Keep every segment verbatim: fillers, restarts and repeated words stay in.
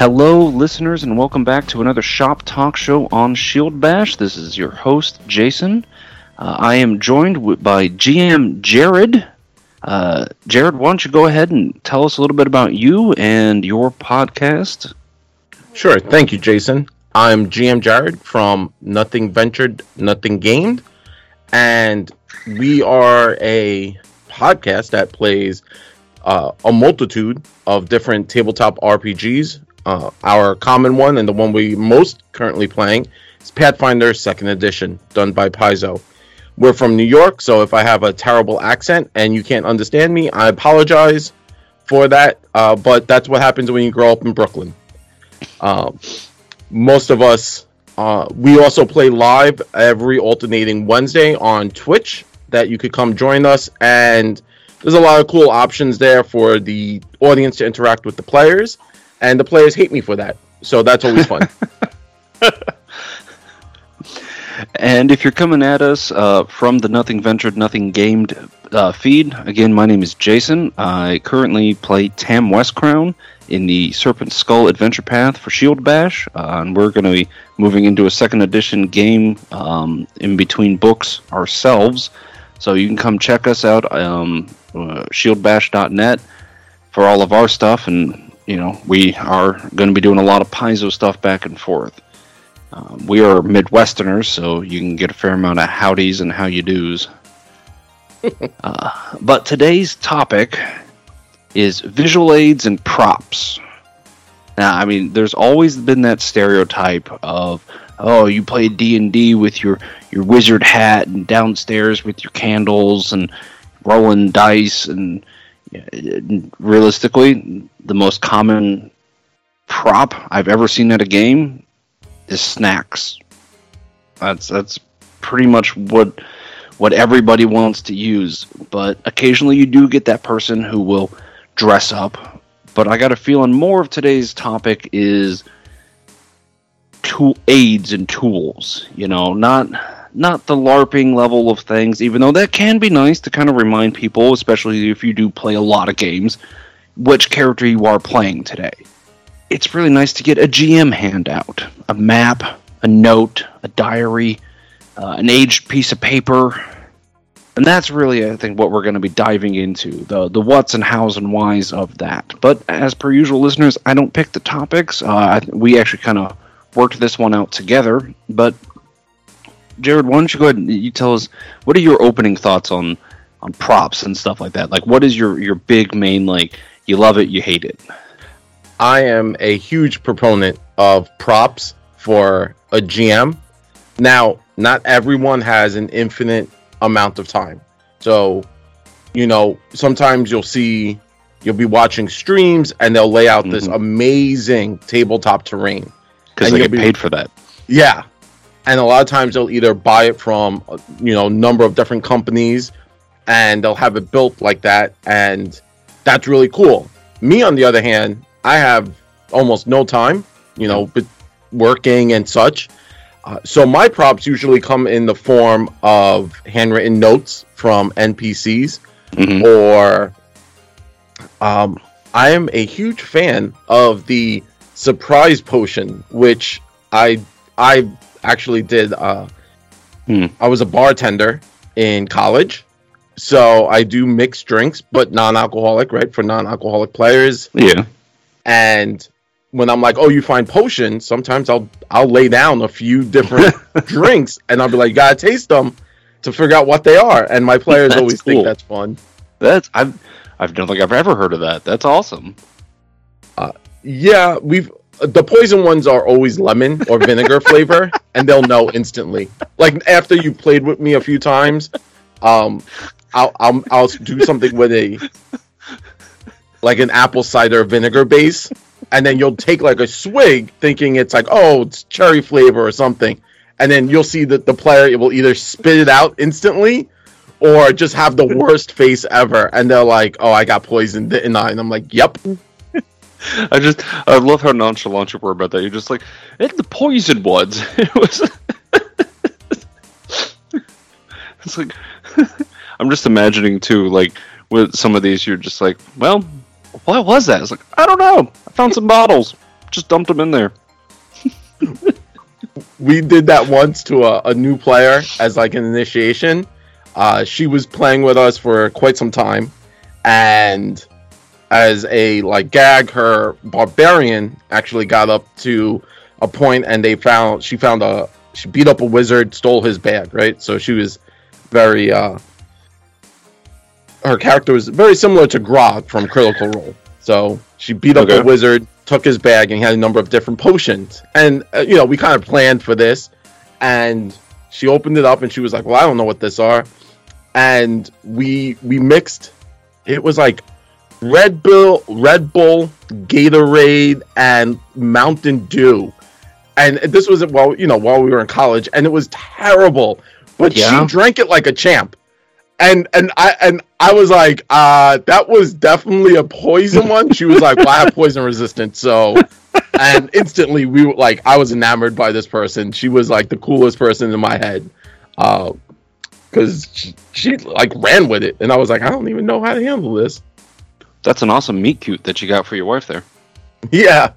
Hello, listeners, and welcome back to another Shop Talk Show on Shield Bash. This is your host, Jason. Uh, I am joined w- by G M Jared. Uh, Jared, why don't you go ahead and tell us a little bit about you and your podcast? Sure. Thank you, Jason. I'm G M Jared from Nothing Ventured, Nothing Gained, and we are a podcast that plays uh, a multitude of different tabletop R P Gs. Uh, our common one and the one we most currently playing is Pathfinder Second Edition, done by Paizo. We're from New York, so if I have a terrible accent and you can't understand me, I apologize for that, uh, but that's what happens when you grow up in Brooklyn. Uh, most of us, uh, we also play live every alternating Wednesday on Twitch, that you could come join us, and there's a lot of cool options there for the audience to interact with the players. And the players hate me for that. So that's always fun. And if you're coming at us uh, from the Nothing Ventured, Nothing Gamed uh, feed, again, my name is Jason. I currently play Tam Westcrown in the Serpent Skull Adventure Path for Shield Bash. Uh, and we're going to be moving into a second edition game um, in between books ourselves. So you can come check us out, um, uh, shield bash dot net, for all of our stuff. And you know, we are going to be doing a lot of Paizo stuff back and forth. Um, we are Midwesterners, so you can get a fair amount of howdies and how you do's. uh, but today's topic is visual aids and props. Now, I mean, there's always been that stereotype of, oh, you play D and D with your, your wizard hat and downstairs with your candles and rolling dice, and realistically, the most common prop I've ever seen at a game is snacks. That's that's pretty much what what everybody wants to use. But occasionally you do get that person who will dress up. But I got a feeling more of today's topic is tool aids and tools. You know, not not the LARPing level of things, even though that can be nice to kind of remind people, especially if you do play a lot of games, which character you are playing today. It's really nice to get a G M handout, a map, a note, a diary, uh, an aged piece of paper. And that's really, I think, what we're going to be diving into, the the what's and how's and why's of that. But as per usual, listeners, I don't pick the topics. Uh, we actually kind of worked this one out together. But Jared, why don't you go ahead and you tell us, what are your opening thoughts on, on props and stuff like that? Like, what is your, your big main, like, you love it, you hate it? I am a huge proponent of props for a G M. Now, not everyone has an infinite amount of time. So, you know, sometimes you'll see, you'll be watching streams and they'll lay out mm-hmm. this amazing tabletop terrain. Because they get be, paid for that. Yeah. And a lot of times they'll either buy it from, you know, a number of different companies, and they'll have it built like that, and that's really cool. Me, on the other hand, I have almost no time, you know, but working and such. Uh, so my props usually come in the form of handwritten notes from N P Cs, mm-hmm. or um, I am a huge fan of the surprise potion, which I I. actually did uh hmm. I was a bartender in college, so I do mixed drinks, but non-alcoholic, right, for non-alcoholic players. Yeah. And when I'm like, oh, you find potions, sometimes I'll I'll lay down a few different drinks, and I'll be like, you gotta taste them to figure out what they are. And my players that's always cool. think that's fun. That's I've I've don't think I've ever heard of that. That's awesome. Uh, yeah, we've the poison ones are always lemon or vinegar flavor, and they'll know instantly. Like, after you played with me a few times, um, I'll, I'll I'll do something with a like an apple cider vinegar base, and then you'll take like a swig, thinking it's like, oh, it's cherry flavor or something, and then you'll see that the player will either spit it out instantly or just have the worst face ever, and they're like, oh, I got poisoned, didn't I? And I'm like, yep. I just, I love how nonchalant you were about that. You're just like, it's the poison ones. It was, it's like, I'm just imagining too, like, with some of these, you're just like, well, what was that? It's like, I don't know. I found some bottles. just dumped them in there. We did that once to a, a new player as like an initiation. Uh, she was playing with us for quite some time, and as a like gag, her barbarian actually got up to a point, and they found she found a she beat up a wizard, stole his bag, right? So she was very uh, her character was very similar to Grog from Critical Role. So she beat up Okay. a wizard, took his bag, and he had a number of different potions. And uh, you know, we kind of planned for this, and she opened it up, and she was like, "Well, I don't know what this are," and we we mixed. It was like Red Bull, Red Bull, Gatorade, and Mountain Dew. And this was well, you know, while we were in college, and it was terrible. But Yeah. she drank it like a champ. And and I and I was like, uh, that was definitely a poison one. She was like, well, I have poison resistance, so and instantly we were like, I was enamored by this person. She was like the coolest person in my head. Uh because she, she like ran with it, and I was like, I don't even know how to handle this. That's an awesome meet cute that you got for your wife there. Yeah.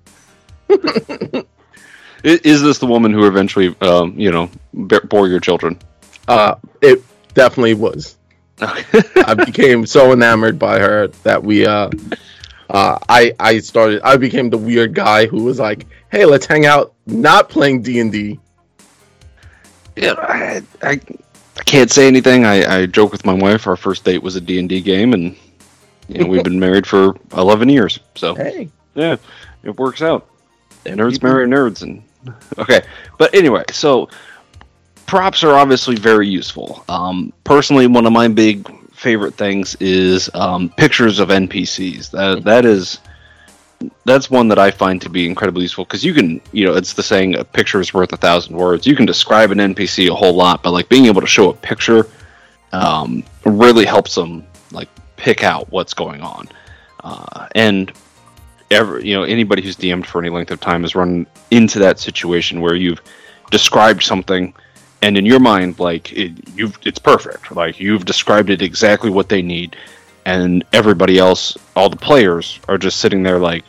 I- Is this the woman who eventually, um, you know, b- bore your children? Uh, it definitely was. Okay. I became so enamored by her that we, uh, uh, I, I started, I became the weird guy who was like, hey, let's hang out not playing D and D. Yeah, I, I, I can't say anything. I, I joke with my wife. Our first date was a D and D game, and you know, we've been married for eleven years. So Hey. yeah, it works out. Nerds marry nerds, and okay. But anyway, so props are obviously very useful. Um, personally, one of my big favorite things is um, pictures of N P Cs. That that is that's one that I find to be incredibly useful, because you can, you know, it's the saying, a picture is worth a thousand words. You can describe an N P C a whole lot, but like being able to show a picture um, really helps them like pick out what's going on. Uh, and ever, you know, anybody who's D M'd for any length of time has run into that situation where you've described something, and in your mind, like it, you've, it's perfect. Like you've described it exactly what they need, and everybody else, all the players, are just sitting there like,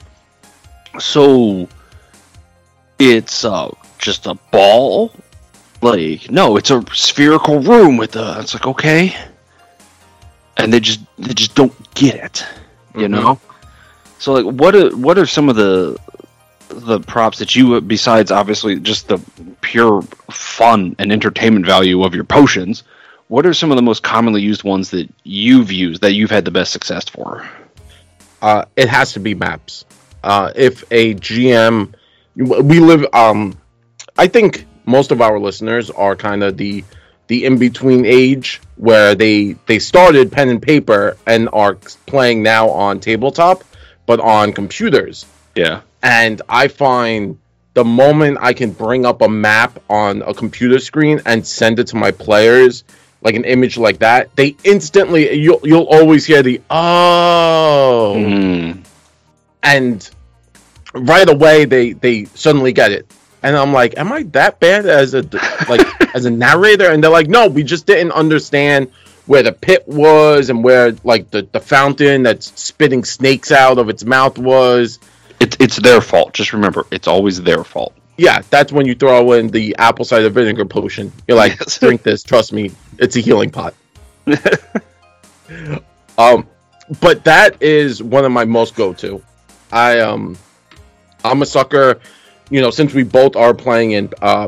so it's uh, just a ball? Like, no, it's a spherical room with a. It's like, okay, and they just they just don't get it, you Mhm. know. So like, what are what are some of the the props that you, besides obviously just the pure fun and entertainment value of your potions, what are some of the most commonly used ones that you've used that you've had the best success for? Uh, it has to be maps. Uh, if a G M, we live. Um, I think most of our listeners are kind of the the in between age where they they started pen and paper and are playing now on tabletop, but on computers. Yeah. And I find the moment I can bring up a map on a computer screen and send it to my players, like an image like that, they instantly, you'll you'll always hear the oh, Mm. and right away they they suddenly get it, and I'm like, am I that bad as a like as a narrator? And they're like, no, we just didn't understand where the pit was and where like the the fountain that's spitting snakes out of its mouth was. It's it's their fault. Just remember, it's always their fault. Yeah, that's when you throw in the apple cider vinegar potion. You're like, Yes. drink this. Trust me, it's a healing pot. um, but that is one of my most go-to. I um, I'm a sucker. You know, since we both are playing in uh,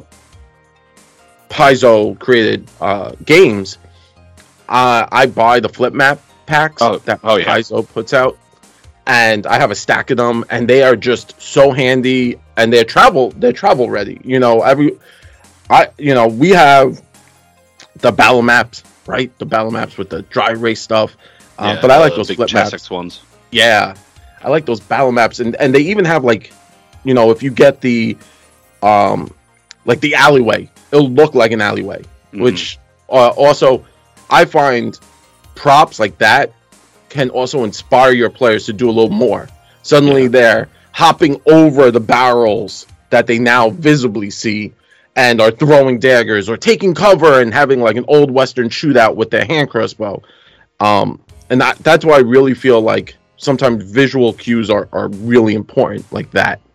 Paizo created uh, games, uh, I buy the flip map packs Oh, that oh, yeah. Paizo puts out. And I have a stack of them, and they are just so handy, and they're travel they're travel ready. You know, every I you know we have the battle maps, right? The battle maps with the dry erase stuff. Uh, Yeah, but I like the those big flip Chessex maps. ones. Yeah, I like those battle maps, and and they even have like, you know, if you get the um like the alleyway, it'll look like an alleyway. Mhm. Which uh, also I find props like that can also inspire your players to do a little more. Suddenly Yeah. they're hopping over the barrels that they now visibly see and are throwing daggers or taking cover and having like an old western shootout with their hand crossbow. Um, and that, that's why I really feel like sometimes visual cues are, are really important like that.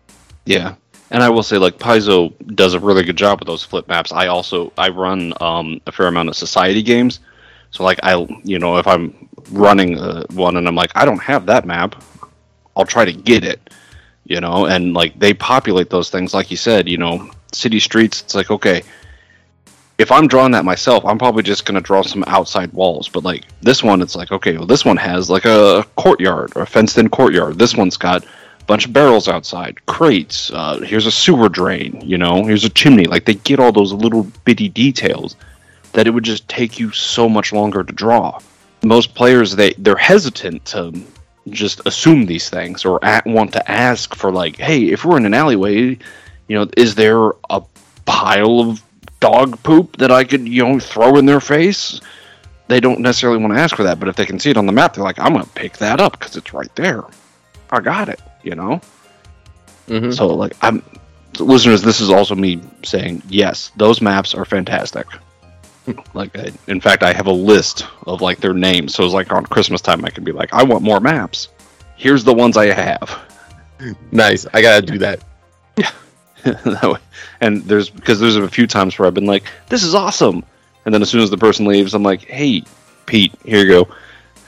Yeah. And I will say, like, Paizo does a really good job with those flip maps. I also I run um, a fair amount of society games, so like I, you know, if I'm running uh, one and I'm like, I don't have that map, I'll try to get it, you know, and like they populate those things, like you said, you know, city streets. It's like, okay, if I'm drawing that myself, I'm probably just gonna draw some outside walls. But like this one, it's like, okay, well, this one has like a courtyard or a fenced-in courtyard. This one's got bunch of barrels outside, crates, uh, here's a sewer drain, you know, here's a chimney. Like, they get all those little bitty details that it would just take you so much longer to draw. Most players, they, they're hesitant to just assume these things or at, want to ask for, like, hey, if we're in an alleyway, you know, is there a pile of dog poop that I could, you know, throw in their face? They don't necessarily want to ask for that, but if they can see it on the map, they're like, I'm going to pick that up because it's right there. I got it. You know, mm-hmm. So like I'm, so listeners, this is also me saying yes, those maps are fantastic. Like, I, in fact, I have a list of like their names, so it's like on Christmas time I can be like, I want more maps. Here's the ones I have. Nice, I gotta do that. Yeah, that way. And there's because there's a few times where I've been like, this is awesome, and then as soon as the person leaves, I'm like, hey, Pete, here you go.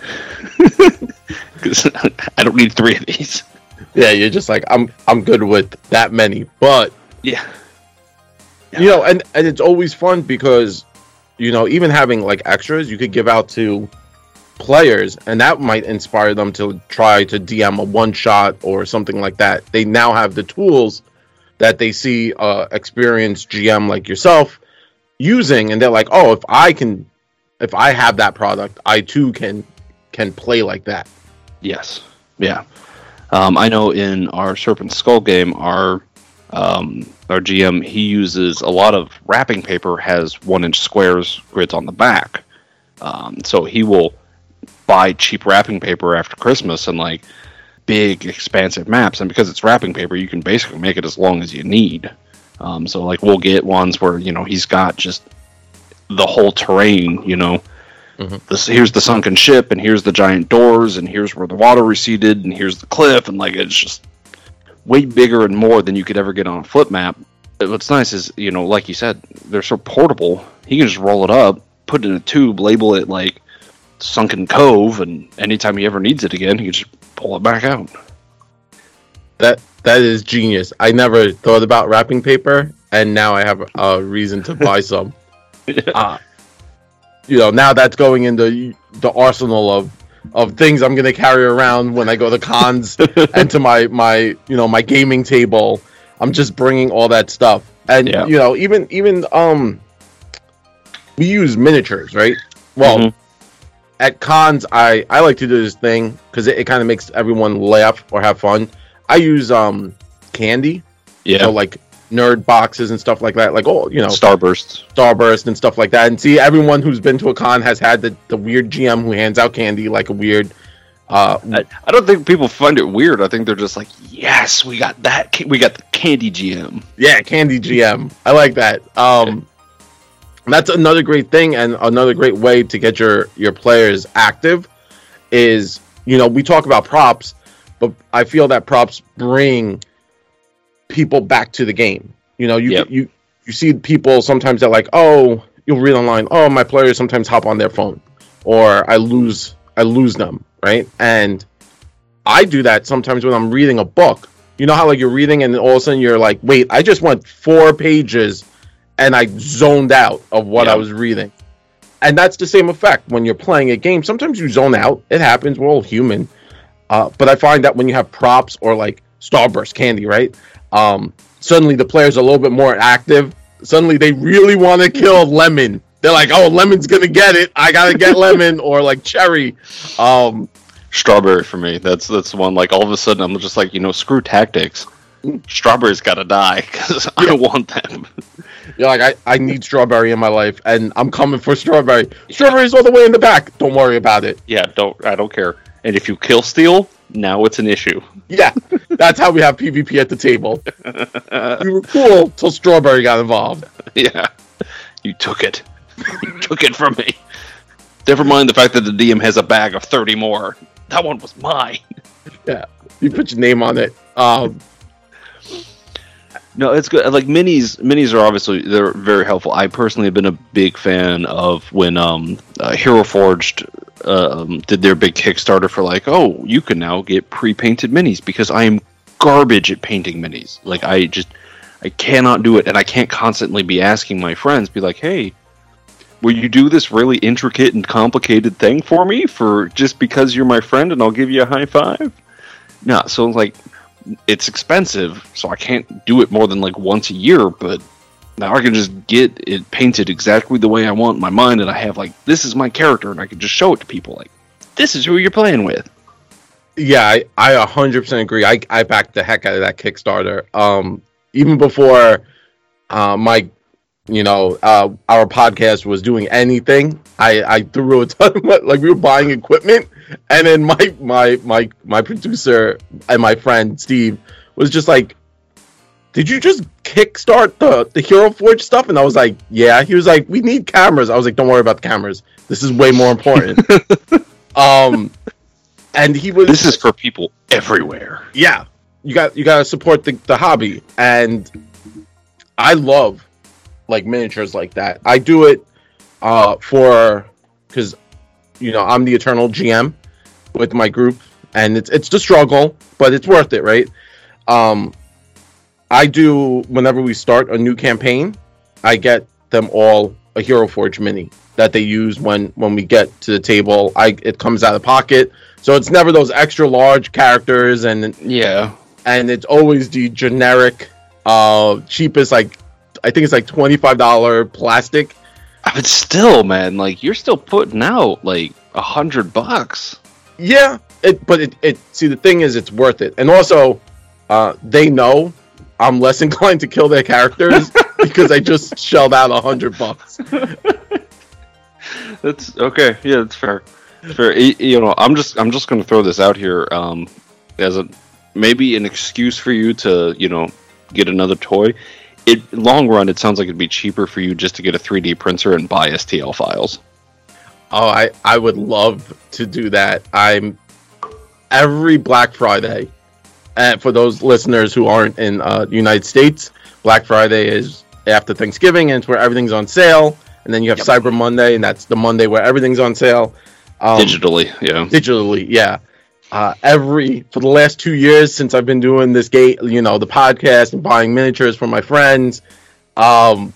Because I don't need three of these. Yeah, you're just like, I'm I'm good with that many. But yeah. yeah. You know, and, and it's always fun because, you know, even having like extras you could give out to players, and that might inspire them to try to D M a one shot or something like that. They now have the tools that they see uh experienced G M like yourself using, and they're like, oh, if I can if I have that product, I too can can play like that. Yes. Yeah. Um, I know in our Serpent Skull game, our um, our G M, he uses a lot of wrapping paper, has one-inch squares grids on the back. Um, so he will buy cheap wrapping paper after Christmas and, like, big, expansive maps. And because it's wrapping paper, you can basically make it as long as you need. Um, so, like, we'll get ones where, you know, he's got just the whole terrain, you know. Mm-hmm. This, here's the sunken ship, and here's the giant doors, and here's where the water receded, and here's the cliff, and like it's just way bigger and more than you could ever get on a flip map. What's nice is, you know, like you said, they're so portable. He can just roll it up, put it in a tube, label it like Sunken Cove, and anytime he ever needs it again, he can just pull it back out. That that is genius. I never thought about wrapping paper, and now I have a reason to buy some. yeah. uh, You know, now that's going into the arsenal of, of things I'm going to carry around when I go to cons and to my, my, you know, my gaming table. I'm just bringing all that stuff. And, yeah. you know, even, even, um, we use miniatures, right? Well, mm-hmm. at cons, I, I like to do this thing because it, it kind of makes everyone laugh or have fun. I use, um, candy. Yeah. So, like, nerd boxes and stuff like that, like, oh, you know, Starbursts, Starburst and stuff like that. And see, everyone who's been to a con has had the, the weird G M who hands out candy like a weird. Uh, I, I don't think people find it weird. I think they're just like, yes, we got that. We got the candy G M. Yeah, candy G M. I like that. Um, that's another great thing, and another great way to get your your players active is, you know, we talk about props, but I feel that props bring people back to the game. You know, you yep. you you see people sometimes that like, oh, you'll read online, oh, my players sometimes hop on their phone, or I lose I lose them, right? And I do that sometimes when I'm reading a book. You know how like you're reading and all of a sudden you're like, wait, I just went four pages and I zoned out of what yep. I was reading. And that's the same effect when you're playing a game. Sometimes you zone out. It happens. We're all human. Uh, but I find that when you have props or like Starburst candy, right? Um, suddenly the players are a little bit more active. Suddenly they really want to kill Lemon. They're like, oh, Lemon's going to get it. I got to get Lemon, or like Cherry. Um, Strawberry for me. That's that's the one, like, all of a sudden I'm just like, you know, screw tactics. Strawberry's got to die because I don't want them. You're like, I, I need Strawberry in my life, and I'm coming for Strawberry. Strawberry's all the way in the back. Don't worry about it. Yeah, don't I don't care. And if you kill Steel, now it's an issue. Yeah, that's how we have PvP at the table. We were cool till Strawberry got involved. Yeah, you took it. You took it from me. Never mind the fact that the D M has a bag of thirty more. That one was mine. Yeah, you put your name on it. Um, No, it's good. Like minis, minis are obviously they're very helpful. I personally have been a big fan of when um, uh, Hero Forged uh, um, did their big Kickstarter for like, oh, you can now get pre-painted minis because I am garbage at painting minis. Like I just I cannot do it, and I can't constantly be asking my friends, be like, hey, will you do this really intricate and complicated thing for me for just because you're my friend and I'll give you a high five? No, so like. It's expensive, so I can't do it more than like once a year, but now I can just get it painted exactly the way I want in my mind, and I have like, this is my character, and I can just show it to people like, this is who you're playing with. Yeah, I, I one hundred percent agree. I, I backed the heck out of that Kickstarter. Um, even before uh, my, you know, uh, our podcast was doing anything, I, I threw a ton of money, like we were buying equipment. And then my, my my my producer and my friend Steve was just like, did you just kickstart the, the Hero Forge stuff? And I was like, yeah. He was like, we need cameras. I was like, don't worry about the cameras. This is way more important. um, and he was. This is for people everywhere. Yeah, you got you got to support the, the hobby, and I love like miniatures like that. I do it uh, for because. You know, I'm the eternal G M with my group, and it's it's the struggle, but it's worth it, right? Um, I do whenever we start a new campaign, I get them all a Hero Forge mini that they use when when we get to the table. I it comes out of pocket, so it's never those extra large characters, and yeah, and it's always the generic, uh, cheapest. Like I think it's like twenty-five dollars plastic. But still, man, like you're still putting out like a hundred bucks. Yeah, it. But it, it. See, the thing is, it's worth it, and also, uh, they know I'm less inclined to kill their characters because I just shelled out a hundred bucks. That's okay. Yeah, that's fair. It's fair. You know, I'm just, I'm just going to throw this out here um, as a maybe an excuse for you to, you know, get another toy. It long run, it sounds like it'd be cheaper for you just to get a three D printer and buy S T L files. Oh, I, I would love to do that. I'm every Black Friday, and for those listeners who aren't in uh, the United States, Black Friday is after Thanksgiving, and it's where everything's on sale. And then you have yep. Cyber Monday, and that's the Monday where everything's on sale. Um, digitally, yeah. Digitally, yeah. Uh, every for the last two years since I've been doing this gate, you know, the podcast and buying miniatures for my friends, um,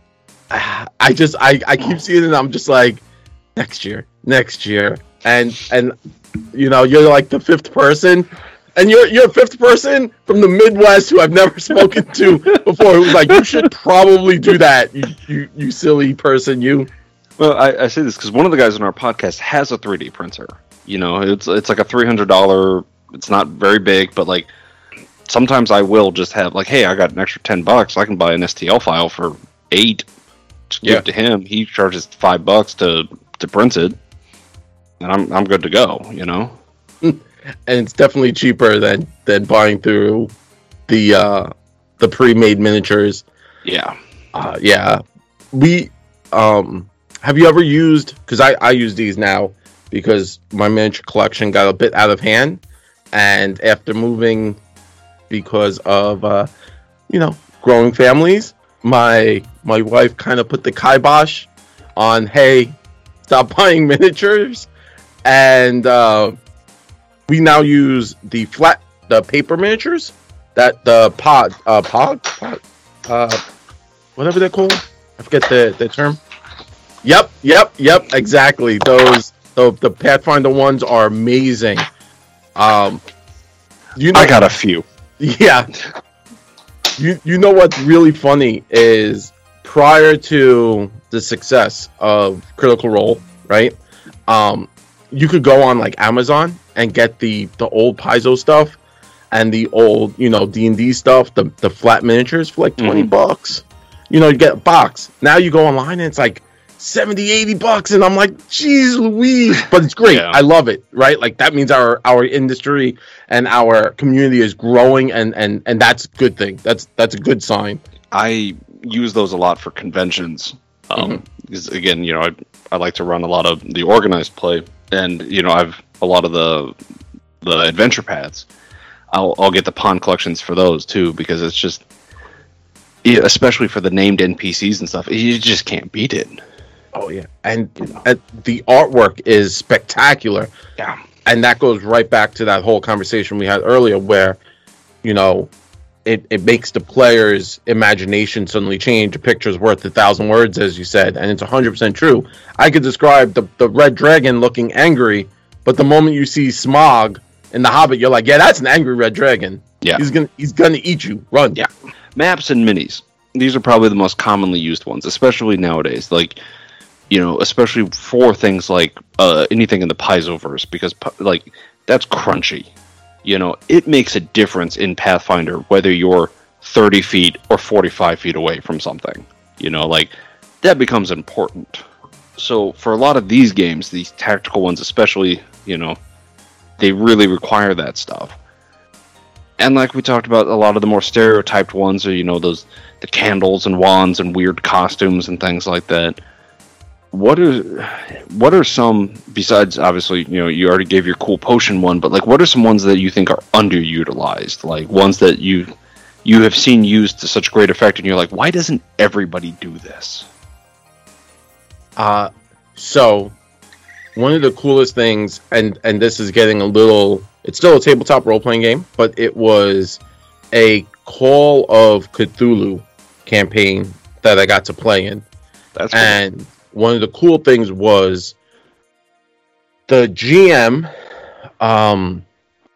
I just I, I keep seeing it and I'm just like, next year, next year, and and you know, you're like the fifth person, and you're you're a fifth person from the Midwest who I've never spoken to before who's like, you should probably do that, you you, you silly person, you. Well, I, I say this because one of the guys on our podcast has a three D printer. You know, it's it's like a three hundred dollars. It's not very big, but like sometimes I will just have like, hey, I got an extra ten bucks. I can buy an S T L file for eight. Just give yeah. it to him. He charges five bucks to to print it, and I'm I'm good to go. You know, and it's definitely cheaper than than buying through the uh, the pre-made miniatures. Yeah, uh, yeah. We um, have you ever used? Because I I use these now. Because my miniature collection got a bit out of hand, and after moving, because of uh, you know, growing families, my my wife kind of put the kibosh on, hey, stop buying miniatures, and uh, we now use the flat, the paper miniatures, that the pod, uh, pod, pod uh, whatever they're called, I forget the the term. Yep, yep, yep, exactly those. The the Pathfinder ones are amazing. Um, you know, I got a few. Yeah. You you know what's really funny is prior to the success of Critical Role, right? Um, you could go on like Amazon and get the the old Paizo stuff and the old, you know, D and D stuff, the the flat miniatures for like twenty mm-hmm. bucks. You know, you get a box. Now you go online and it's like seventy, eighty bucks, and I'm like, geez Louise, but it's great. Yeah. I love it, right? Like that means our our industry and our community is growing, and and and that's a good thing. That's that's a good sign. I use those a lot for conventions. Um, mm-hmm. because again, you know, I I like to run a lot of the organized play, and you know, I've a lot of the the adventure paths. I'll I'll get the pawn collections for those too, because it's just yeah, especially for the named N P Cs and stuff, you just can't beat it. Oh yeah, and you know. uh, the artwork is spectacular. Yeah, and that goes right back to that whole conversation we had earlier, where you know it it makes the player's imagination suddenly change. A picture's worth a thousand words, as you said, and it's a hundred percent true. I could describe the the red dragon looking angry, but the moment you see Smog in The Hobbit, you're like, yeah, that's an angry red dragon. Yeah, he's gonna he's gonna eat you. Run. Yeah, maps and minis. These are probably the most commonly used ones, especially nowadays. Like. You know, especially for things like uh, anything in the Paizoverse, because like that's crunchy. You know, it makes a difference in Pathfinder whether you're thirty feet or forty-five feet away from something. You know, like that becomes important. So for a lot of these games, these tactical ones especially, you know, they really require that stuff. And like we talked about, a lot of the more stereotyped ones are, you know, those the candles and wands and weird costumes and things like that. What are what are some, besides obviously, you know, you already gave your cool potion one, but like what are some ones that you think are underutilized? Like ones that you you have seen used to such great effect and you're like, why doesn't everybody do this? Uh so one of the coolest things, and and this is getting a little, it's still a tabletop role-playing game, but it was a Call of Cthulhu campaign that I got to play in. That's cool. And one of the cool things was the G M um,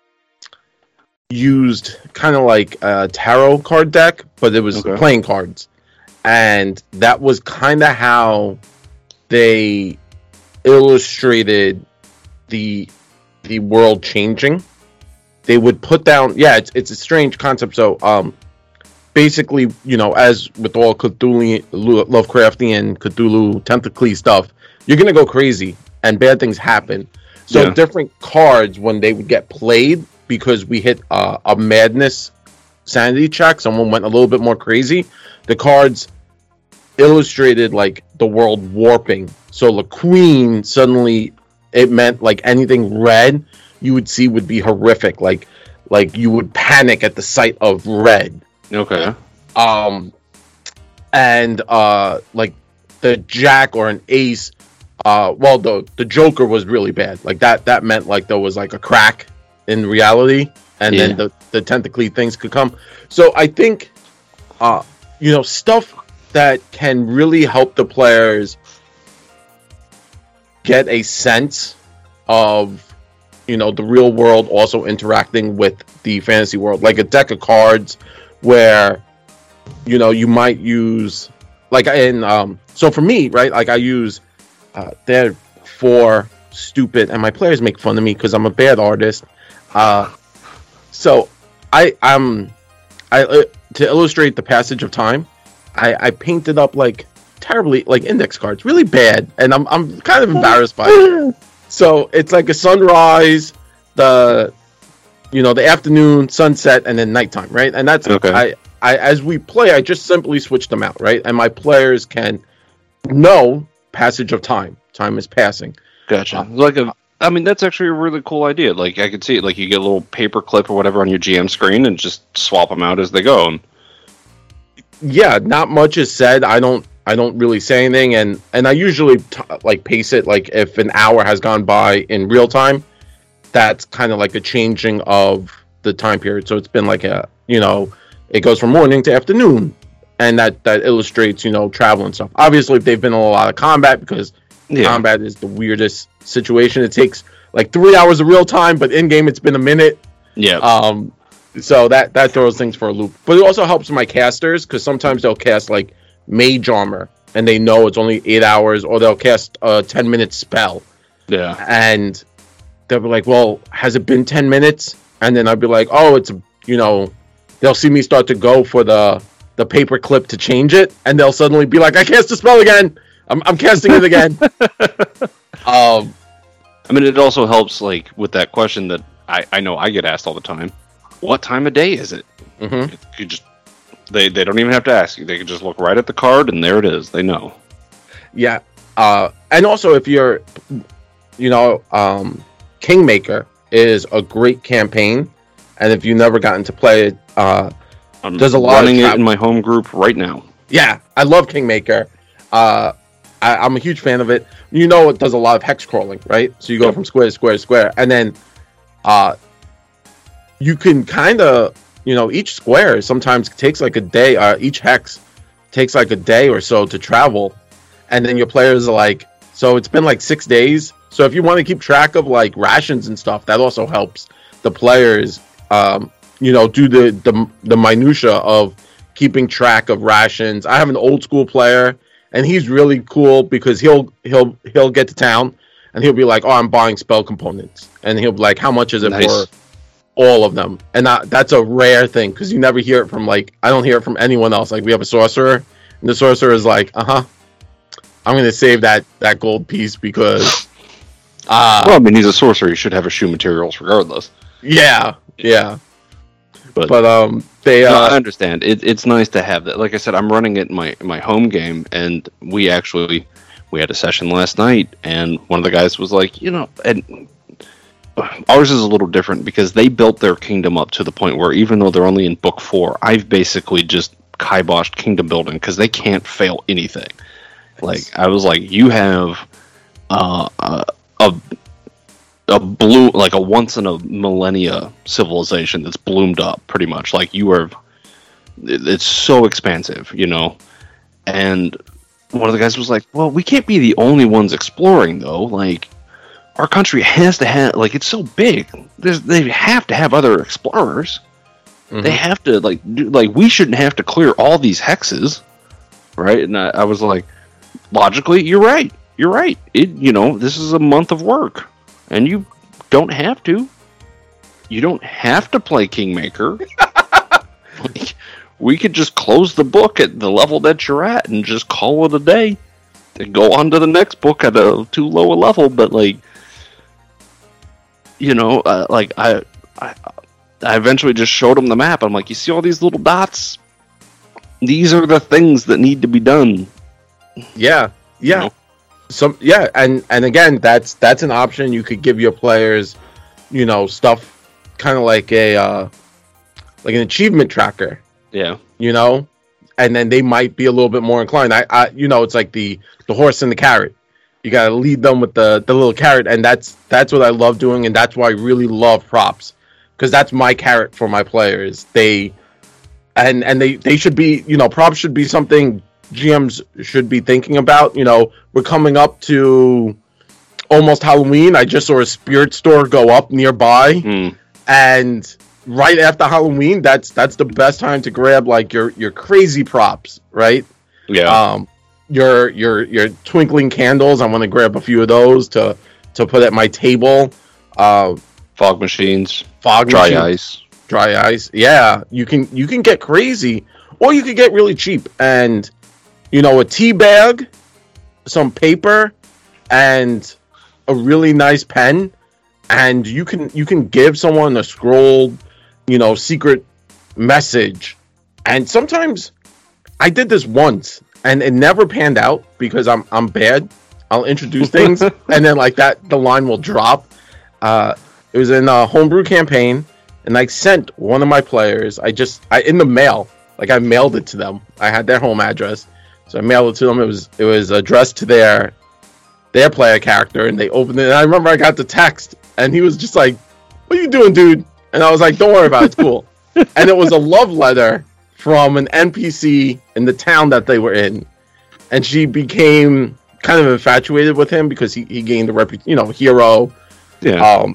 used kind of like a tarot card deck, but it was okay. playing cards. And that was kind of how they illustrated the the world changing. They would put down, yeah, it's it's a strange concept. So, um, basically, you know, as with all Cthulhu, Lovecraftian, Cthulhu, Tentacly stuff, you're gonna go crazy and bad things happen. So yeah. different cards, when they would get played, because we hit uh, a madness sanity check, someone went a little bit more crazy, the cards illustrated like the world warping. So the Queen, suddenly it meant like anything red you would see would be horrific, like like you would panic at the sight of red. Okay. Um, and uh, like the Jack or an Ace, uh, well, the the Joker was really bad. Like that that meant like there was like a crack in reality, and yeah. then the the tentacly things could come. So I think, uh, you know, stuff that can really help the players get a sense of, you know, the real world also interacting with the fantasy world, like a deck of cards where, you know, you might use, like in, um, so for me, right, like I use, uh, they're for stupid, and my players make fun of me because I'm a bad artist. Uh, so I, I'm, I, uh, to illustrate the passage of time, I, I painted up like terribly, like index cards, really bad, and I'm, I'm kind of embarrassed by it. So it's like a sunrise, the, you know, the afternoon, sunset, and then nighttime, right? And that's okay. I, I as we play, I just simply switch them out, right? And my players can know passage of time. Time is passing. Gotcha. Uh, like a, I mean, that's actually a really cool idea. Like I could see it. Like you get a little paper clip or whatever on your G M screen and just swap them out as they go. And... yeah, not much is said. I don't. I don't really say anything, and and I usually t- like pace it. Like if an hour has gone by in real time, that's kind of like a changing of the time period. So it's been like a, you know, it goes from morning to afternoon, and that that illustrates, you know, travel and stuff. Obviously, they've been in a lot of combat, because yeah. combat is the weirdest situation. It takes like three hours of real time, but in game it's been a minute. Yeah. Um. So that that throws things for a loop, but it also helps my casters, because sometimes they'll cast like mage armor and they know it's only eight hours, or they'll cast a ten minute spell. Yeah. And they'll be like, well, has it been ten minutes? And then I'll be like, oh, it's, you know, they'll see me start to go for the the paper clip to change it, and they'll suddenly be like, I cast the spell again. I'm I'm casting it again. um, I mean, it also helps like with that question that I, I know I get asked all the time. What time of day is it? Mm-hmm. You just They they don't even have to ask you. They can just look right at the card, and there it is. They know. Yeah. Uh, and also, if you're, you know, um, Kingmaker is a great campaign. And if you've never gotten to play it, uh, I'm There's a lot running of tra- it in my home group right now. Yeah, I love Kingmaker. Uh, I, I'm a huge fan of it. You know, it does a lot of hex crawling, right? So you go Yep. from square to square to square, and then uh, you can kind of, you know, each square sometimes takes like a day. Uh, each hex takes like a day or so to travel, and then your players are like, so it's been like six days. So if you want to keep track of like rations and stuff, that also helps the players, um, you know, do the, the the minutia of keeping track of rations. I have an old school player, and he's really cool because he'll he'll he'll get to town and he'll be like, "Oh, I'm buying spell components," and he'll be like, "How much is it Nice. for all of them?" And that, that's a rare thing because you never hear it from like I don't hear it from anyone else. Like we have a sorcerer, and the sorcerer is like, "Uh huh, I'm gonna save that that gold piece because." Uh, Well, I mean, he's a sorcerer. He should have eschew materials regardless. yeah, yeah, But, but um, they no, uh, I understand. It, it's nice to have that. Like I said, I'm running it in my my home game, and we actually we had a session last night, and one of the guys was like, you know, and ours is a little different because they built their kingdom up to the point where even though they're only in book four, I've basically just kiboshed kingdom building because they can't fail anything. Like I was like, you have uh, a a a blue like a once in a millennia civilization that's bloomed up pretty much. Like you are, it's so expansive, you know. And one of the guys was like, "Well, we can't be the only ones exploring, though. Like our country has to have like it's so big. There's they have to have other explorers. mhm. They have to like do, like we shouldn't have to clear all these hexes, right?" And I, I was like, logically, you're right. You're right. It you know this is a month of work, and you don't have to. You don't have to play Kingmaker. Like, we could just close the book at the level that you're at and just call it a day. And go on to the next book at a too low a level, but like, you know, uh, like I, I, I eventually just showed him the map. I'm like, you see all these little dots? These are the things that need to be done. Yeah, yeah. You know? Some yeah, and and again, that's that's an option you could give your players, you know, stuff kind of like a uh, like an achievement tracker, Yeah. you know, and then they might be a little bit more inclined. I, I you know, it's like the the horse and the carrot. You gotta lead them with the the little carrot, and that's that's what I love doing, and that's why I really love props because that's my carrot for my players. They and and they they should be, you know, props should be something G Ms should be thinking about. You know, we're coming up to almost Halloween. I just saw a spirit store go up nearby, Mm. and right after Halloween, that's that's the best time to grab like your your crazy props, right? Yeah. Um, your your your twinkling candles. I want to grab a few of those to to put at my table. Uh, Fog machines. fog Dry machine- ice. dry ice. Yeah, you can you can get crazy, or you can get really cheap. And you know, a tea bag, some paper, and a really nice pen, and you can you can give someone a scrolled, you know, secret message. And sometimes I did this once, and it never panned out because I'm I'm bad. I'll introduce things, and then like that, the line will drop. Uh, it was in a homebrew campaign, and I sent one of my players. I just I in the mail, like I mailed it to them. I had their home address, so I mailed it to them. It was it was addressed to their their player character, and they opened it. And I remember I got the text, and he was just like, "What are you doing, dude?" And I was like, "Don't worry about it. It's cool." And it was a love letter from an N P C in the town that they were in, and she became kind of infatuated with him because he, he gained a repu- you know, hero. Yeah. Um,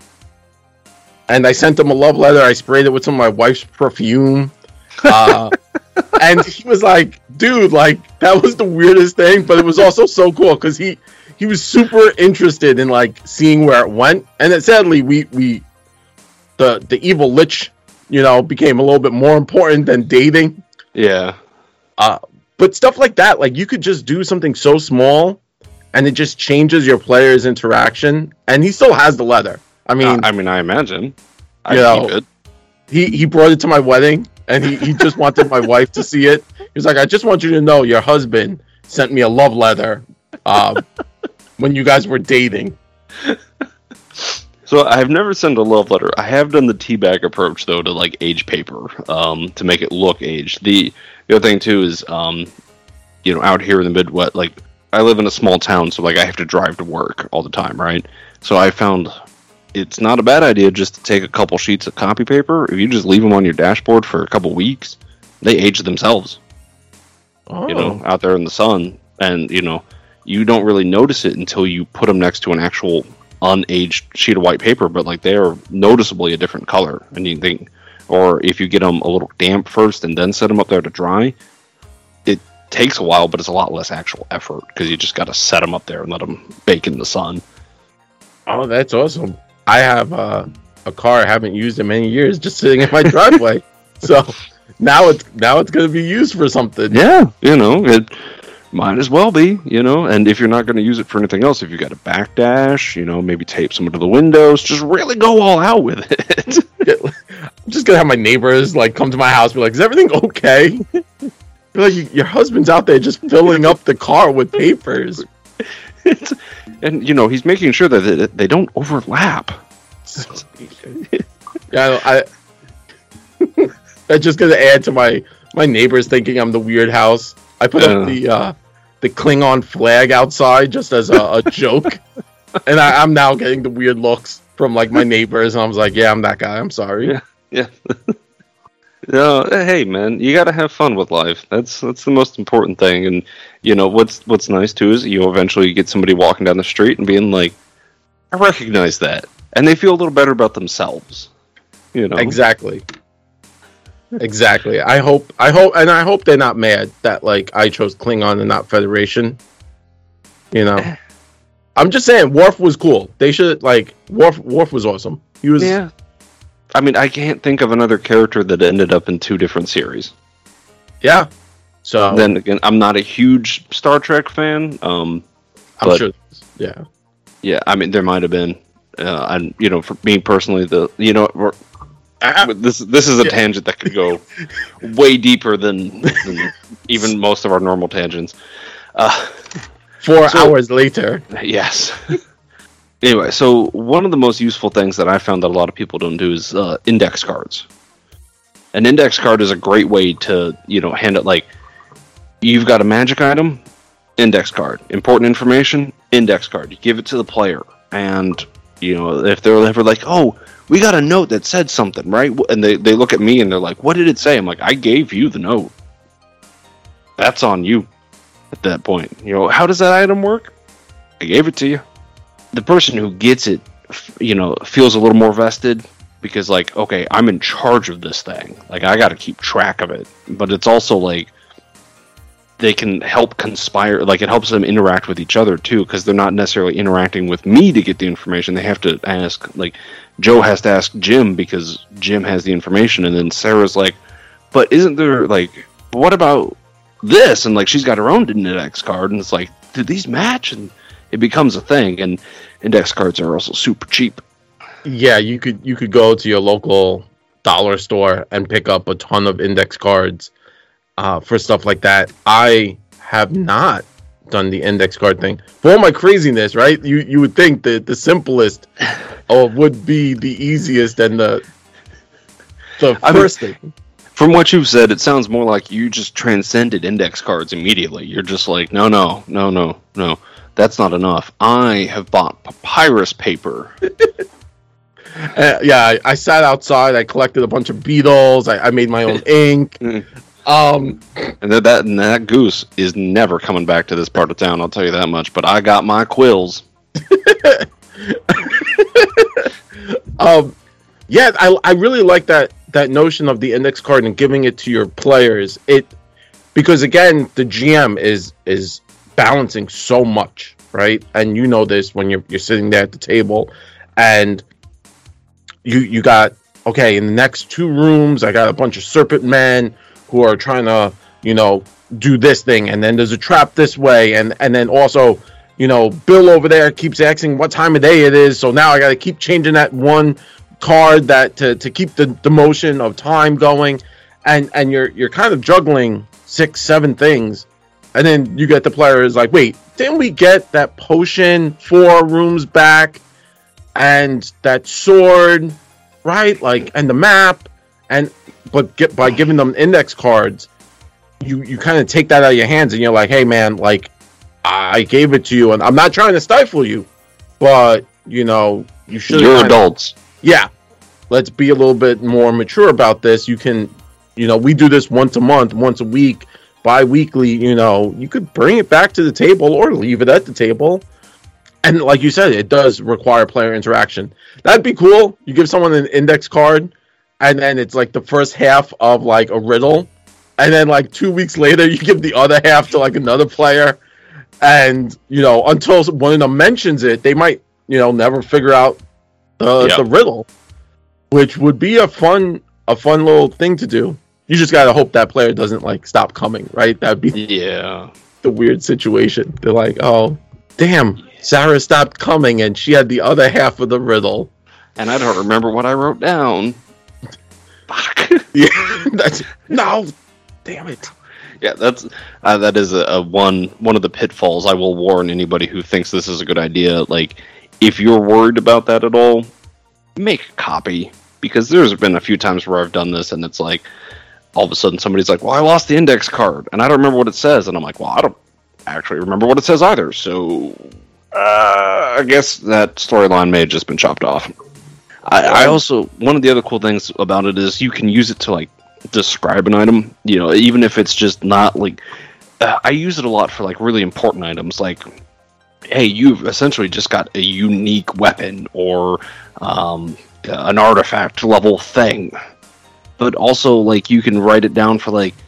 and I sent him a love letter. I sprayed it with some of my wife's perfume. Uh, and he was like, dude, like, that was the weirdest thing, but it was also so cool because he, he was super interested in, like, seeing where it went. And then sadly, we, we, the, the evil lich, you know, became a little bit more important than dating. yeah. Uh, but stuff like that, like, you could just do something so small and it just changes your player's interaction. And he still has the letter. I mean, Uh, I mean, I imagine. I you know, keep it. he, he brought it to my wedding, and he, he just wanted my wife to see it. He was like, I just want you to know your husband sent me a love letter uh, when you guys were dating. So I've never sent a love letter. I have done the teabag approach though to like age paper, um, to make it look aged. The the other thing too is, um, you know, out here in the Midwest, like I live in a small town, so like I have to drive to work all the time, right? So I found it's not a bad idea just to take a couple sheets of copy paper. If you just leave them on your dashboard for a couple weeks, they age themselves. Oh. You know, out there in the sun, and you know, you don't really notice it until you put them next to an actual unaged sheet of white paper, but like they are noticeably a different color. And you think, or if you get them a little damp first and then set them up there to dry, it takes a while, but it's a lot less actual effort because you just got to set them up there and let them bake in the sun. Oh, that's awesome. I have uh, a car I haven't used in many years, just sitting in my driveway. So now it's now it's going to be used for something. Yeah, you know, it might as well be, you know. And if you're not going to use it for anything else, if you got a backdash, you know, maybe tape some to the windows, just really go all out with it. I'm just going to have my neighbors like come to my house and be like, is everything okay? Like, your husband's out there just filling up the car with papers. It's, and, you know, he's making sure that they don't overlap. Yeah, I... That's just going to add to my, my neighbors thinking I'm the weird house. I put uh, up the uh, the Klingon flag outside just as a, a joke. And I, I'm now getting the weird looks from, like, my neighbors. And I was like, yeah, I'm that guy. I'm sorry. Yeah. yeah. No, hey, man, you got to have fun with life. That's that's the most important thing. And, you know, what's what's nice, too, is you eventually get somebody walking down the street and being like, I recognize that. And they feel a little better about themselves. You know? Exactly. Exactly. I hope, I hope, and I hope they're not mad that like I chose Klingon and not Federation. You know, I'm just saying, Worf was cool. They should like Worf. Worf was awesome. He was. Yeah. I mean, I can't think of another character that ended up in two different series. Yeah. So then again, I'm not a huge Star Trek fan. Um, I'm but, sure. Yeah. Yeah. I mean, there might have been. Uh, and you know, for me personally, the you know. We're, This this is a yeah. tangent that could go way deeper than, than even most of our normal tangents. Uh, Four so, hours later. Yes. Anyway, so one of the most useful things that I found that a lot of people don't do is uh, index cards. An index card is a great way to, you know, hand it like, you've got a magic item, index card. Important information, index card. You give it to the player. And, you know, if they're ever like, oh, we got a note that said something, right? And they, they look at me and they're like, what did it say? I'm like, I gave you the note. That's on you at that point. You know, how does that item work? I gave it to you. The person who gets it, you know, feels a little more vested because, like, okay, I'm in charge of this thing. Like, I got to keep track of it. But it's also like, they can help conspire, like it helps them interact with each other too, because they're not necessarily interacting with me to get the information. They have to ask, like Joe has to ask Jim because Jim has the information, and then Sarah's like, but isn't there like, what about this? And like she's got her own index card, and it's like, do these match? And it becomes a thing. And index cards are also super cheap. Yeah, you could you could go to your local dollar store and pick up a ton of index cards. Uh, for stuff like that. I have not done the index card thing. For all my craziness, right? You you would think that the simplest uh, would be the easiest and the the I first mean, thing. From what you've said, it sounds more like you just transcended index cards immediately. You're just like, no, no, no, no, no. That's not enough. I have bought papyrus paper. uh, yeah, I, I sat outside. I collected a bunch of beetles. I, I made my own ink. Um, and that, that and that goose is never coming back to this part of town. I'll tell you that much. But I got my quills. um, yeah, I I really like that that notion of the index card and giving it to your players. It because again, the G M is is balancing so much, right? And you know this when you're you're sitting there at the table, and you you got okay in the next two rooms. I got a bunch of serpent men who are trying to, you know, do this thing, and then there's a trap this way, and and then also, you know, Bill over there keeps asking what time of day it is, so now I got to keep changing that one card that to, to keep the, the motion of time going, and and you're you're kind of juggling six, seven things, and then you get the player is like, wait, didn't we get that potion four rooms back? and that sword, right? Like, and the map, and but get, by giving them index cards, you you kind of take that out of your hands, and you're like, hey man, like I gave it to you, and I'm not trying to stifle you, but you know you should. You're adults. Yeah, let's be a little bit more mature about this. You can, you know, we do this once a month, once a week, bi-weekly. You know, you could bring it back to the table or leave it at the table. And like you said, it does require player interaction. That'd be cool. You give someone an index card, and then it's like the first half of like a riddle, and then like two weeks later, you give the other half to like another player, and you know until one of them mentions it, they might you know never figure out the yep. the riddle, which would be a fun a fun little thing to do. You just gotta hope that player doesn't like stop coming, right? That'd be yeah the weird situation. They're like, oh damn. Sarah stopped coming, and she had the other half of the riddle. And I don't remember what I wrote down. Fuck. Yeah, that's no, damn it. Yeah, that's uh, that is a, a one one of the pitfalls. I will warn anybody who thinks this is a good idea. Like, if you're worried about that at all, make a copy, because there's been a few times where I've done this, and it's like all of a sudden somebody's like, "Well, I lost the index card, and I don't remember what it says," and I'm like, "Well, I don't actually remember what it says either." So. Uh, I guess that storyline may have just been chopped off. I, I also, one of the other cool things about it is you can use it to like describe an item, you know, even if it's just not like, uh, I use it a lot for like really important items, like, hey, you've essentially just got a unique weapon or um, an artifact level thing. But also, like, you can write it down for like,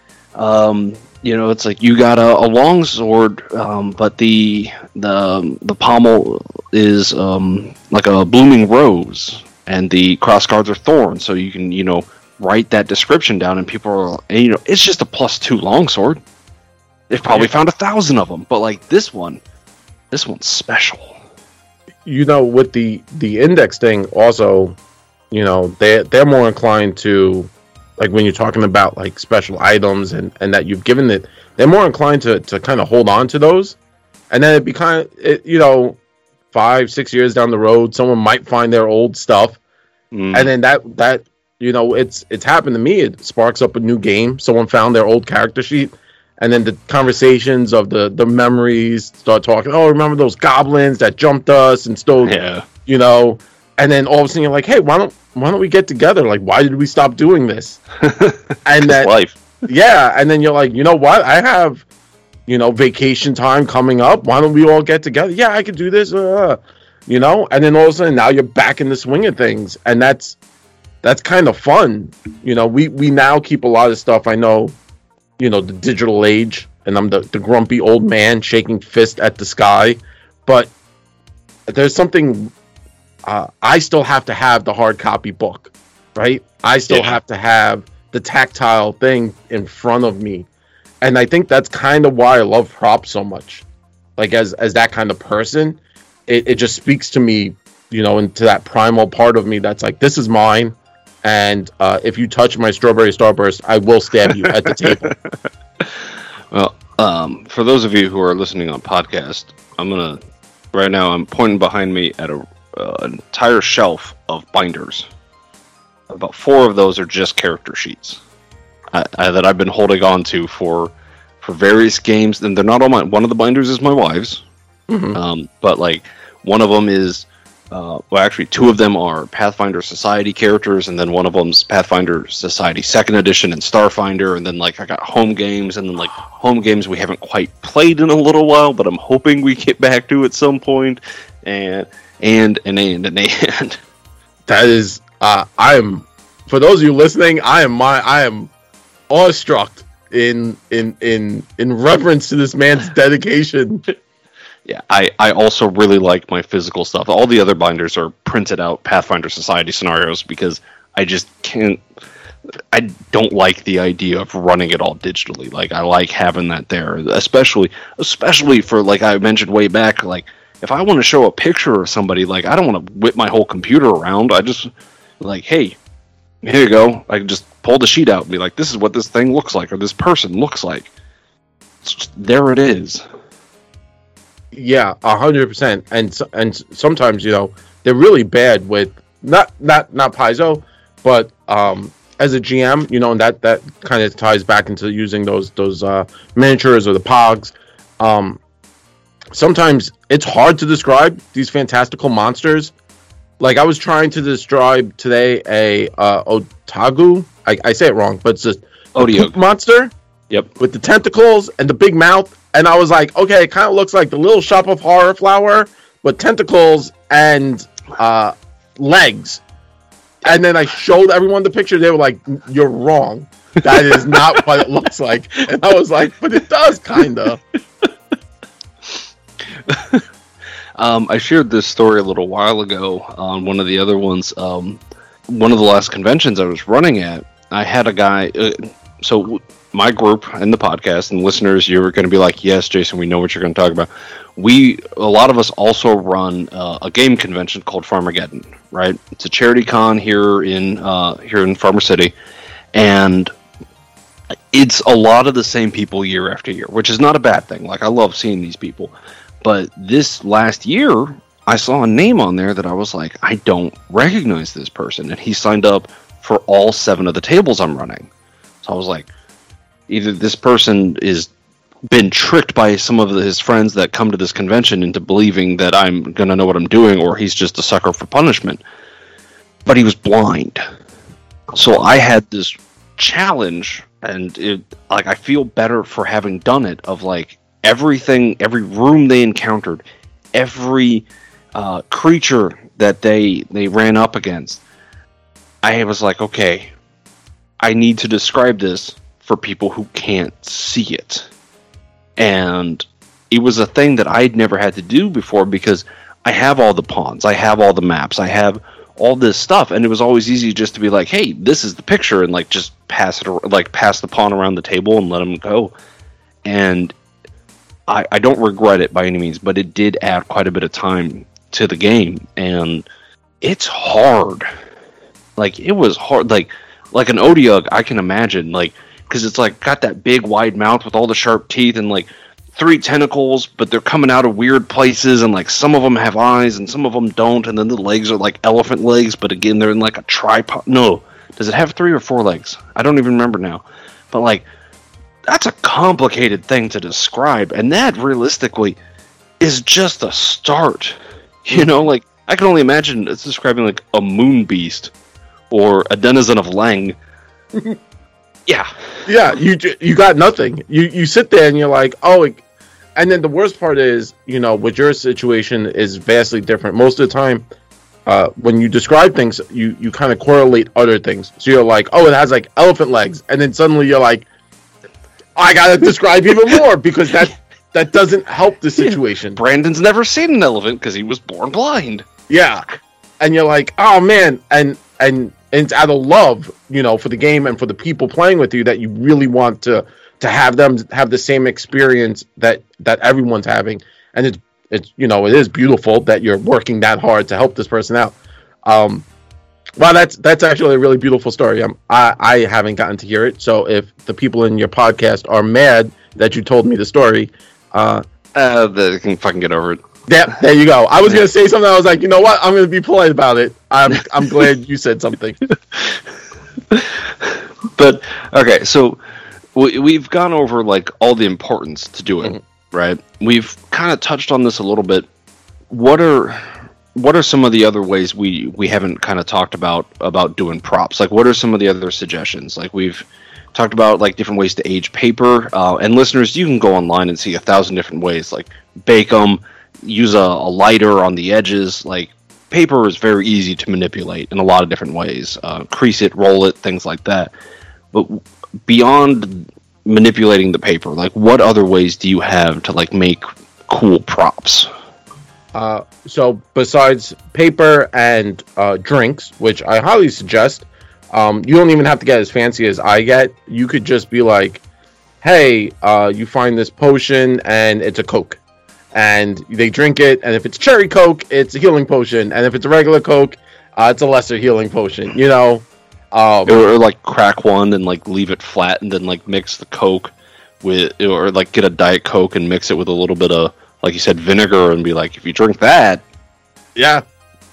um, you know, it's like you got a, a long sword, um, but the the the pommel is um, like a blooming rose, and the cross guards are thorns. So you can, you know, write that description down, and people are, and, you know, it's just a plus two longsword. They've probably yeah. found a thousand of them, but like this one, this one's special. You know, with the the index thing, also, you know, they they're more inclined to. Like when you're talking about like special items and, and that you've given it, they're more inclined to, to kind of hold on to those. And then it be kind of, it, you know, five, six years down the road, someone might find their old stuff. Mm. And then that, that, you know, it's, it's happened to me. It sparks up a new game. Someone found their old character sheet. And then the conversations of the, the memories start talking. Oh, remember those goblins that jumped us and stole, yeah. you know, and then all of a sudden you're like, hey, why don't, why don't we get together? Like, why did we stop doing this? And that, life. Yeah. And then you're like, you know what? I have, you know, vacation time coming up. Why don't we all get together? Yeah, I could do this. Uh, you know, and then all of a sudden now you're back in the swing of things. And that's, that's kind of fun. You know, we, we now keep a lot of stuff. I know, you know, the digital age, and I'm the, the grumpy old man shaking fist at the sky. But there's something, Uh, I still have to have the hard copy book, right? I still yeah. have to have the tactile thing in front of me. And I think that's kind of why I love props so much. Like, as as that kind of person, it, it just speaks to me, you know, into that primal part of me that's like, this is mine. And uh, if you touch my strawberry starburst, I will stab you at the table. Well, um, for those of you who are listening on podcast, I'm going to, right now, I'm pointing behind me at a Uh, an entire shelf of binders. About four of those are just character sheets I, I, that I've been holding on to for for various games. And they're not all mine. One of the binders is my wife's, mm-hmm. um, but like one of them is, uh, well, actually two of them are Pathfinder Society characters, and then one of them's Pathfinder Society Second Edition and Starfinder, and then like I got home games, and then like home games we haven't quite played in a little while, but I'm hoping we get back to at some point, and. And, and, and, and, and. That is, uh, I am, for those of you listening, I am my, I am awestruck in, in, in, in reverence to this man's dedication. Yeah, I, I also really like my physical stuff. All the other binders are printed out Pathfinder Society scenarios because I just can't, I don't like the idea of running it all digitally. Like, I like having that there, especially, especially for, like I mentioned way back, like, if I want to show a picture of somebody, like, I don't want to whip my whole computer around. I just, like, hey, here you go. I can just pull the sheet out and be like, this is what this thing looks like, or this person looks like. It's just, there it is. Yeah, a hundred percent. And and sometimes, you know, they're really bad with not not not Paizo, but um, as a G M, you know, and that that kind of ties back into using those those uh, miniatures or the Pogs. Um, sometimes it's hard to describe these fantastical monsters. Like I was trying to describe today a uh, Otagu. I, I say it wrong, but it's a poop monster. Yep. With the tentacles and the big mouth. And I was like, okay, it kind of looks like the Little Shop of Horror flower, but tentacles and uh, legs. And then I showed everyone the picture. They were like, you're wrong. That is not what it looks like. And I was like, but it does, kind of. um, I shared this story a little while ago on one of the other ones. Um, one of the last conventions I was running at, I had a guy... Uh, so... my group and the podcast and listeners, you're going to be like, yes, Jason, we know what you're going to talk about. We, a lot of us also run uh, a game convention called Farmageddon, right? It's a charity con here in uh, here in Farmer City, and it's a lot of the same people year after year, which is not a bad thing. Like, I love seeing these people, but this last year, I saw a name on there that I was like, I don't recognize this person, and he signed up for all seven of the tables I'm running. So I was like, either this person is been tricked by some of his friends that come to this convention into believing that I'm going to know what I'm doing, or he's just a sucker for punishment. But he was blind. So I had this challenge, and it, like, I feel better for having done it, of like everything, every room they encountered, every uh, creature that they they ran up against. I was like, okay, I need to describe this for people who can't see it. And it was a thing that I'd never had to do before, because I have all the pawns, I have all the maps, I have all this stuff, and it was always easy just to be like, hey, this is the picture, and like just pass it, like pass the pawn around the table and let them go. And I, I don't regret it by any means, but it did add quite a bit of time to the game, and it's hard. Like, it was hard. Like, like an Odiug, I can imagine, like, because it's like got that big wide mouth with all the sharp teeth and like three tentacles, but they're coming out of weird places, and like some of them have eyes and some of them don't, and then the legs are like elephant legs, but again they're in like a tripod. No, does it have three or four legs? I don't even remember now. But like, that's a complicated thing to describe, and that realistically is just a start. You know, like I can only imagine it's describing like a moon beast or a denizen of Leng. Yeah. Yeah, you you got nothing. You you sit there and you're like, oh, it, and then the worst part is, you know, with your situation is vastly different. Most of the time, uh, when you describe things, you, you kind of correlate other things. So you're like, oh, it has like elephant legs, and then suddenly you're like, I gotta describe even more, because that that doesn't help the situation. Brandon's never seen an elephant because he was born blind. Yeah, and you're like, oh man, and and. And it's out of love, you know, for the game and for the people playing with you, that you really want to to have them have the same experience that, that everyone's having. And it's, it's, you know, it is beautiful that you're working that hard to help this person out. Um, well, that's that's actually a really beautiful story. Um, I, I haven't gotten to hear it. So if the people in your podcast are mad that you told me the story, uh, uh they can fucking get over it. Yeah, there you go. I was gonna say something. I was like, you know what? I'm gonna be polite about it. I'm I'm glad you said something. But okay, so we, we've gone over like all the importance to do it, mm-hmm. right? We've kind of touched on this a little bit. What are what are some of the other ways we we haven't kind of talked about about doing props? Like, what are some of the other suggestions? Like, we've talked about like different ways to age paper. Uh, and listeners, you can go online and see a thousand different ways. Like, bake them. Use a, a lighter on the edges. Like, paper is very easy to manipulate in a lot of different ways. Uh, crease it, roll it, things like that. But beyond manipulating the paper, like, what other ways do you have to like make cool props? Uh, so besides paper and uh, drinks, which I highly suggest, um, you don't even have to get as fancy as I get. You could just be like, hey, uh, you find this potion and it's a Coke. And they drink it, and if it's cherry Coke, it's a healing potion, and if it's a regular Coke, uh, it's a lesser healing potion, you know? Um, or, or like crack one and like leave it flat, and then like mix the Coke with, or like get a Diet Coke and mix it with a little bit of, like you said, vinegar, and be like, if you drink that, yeah,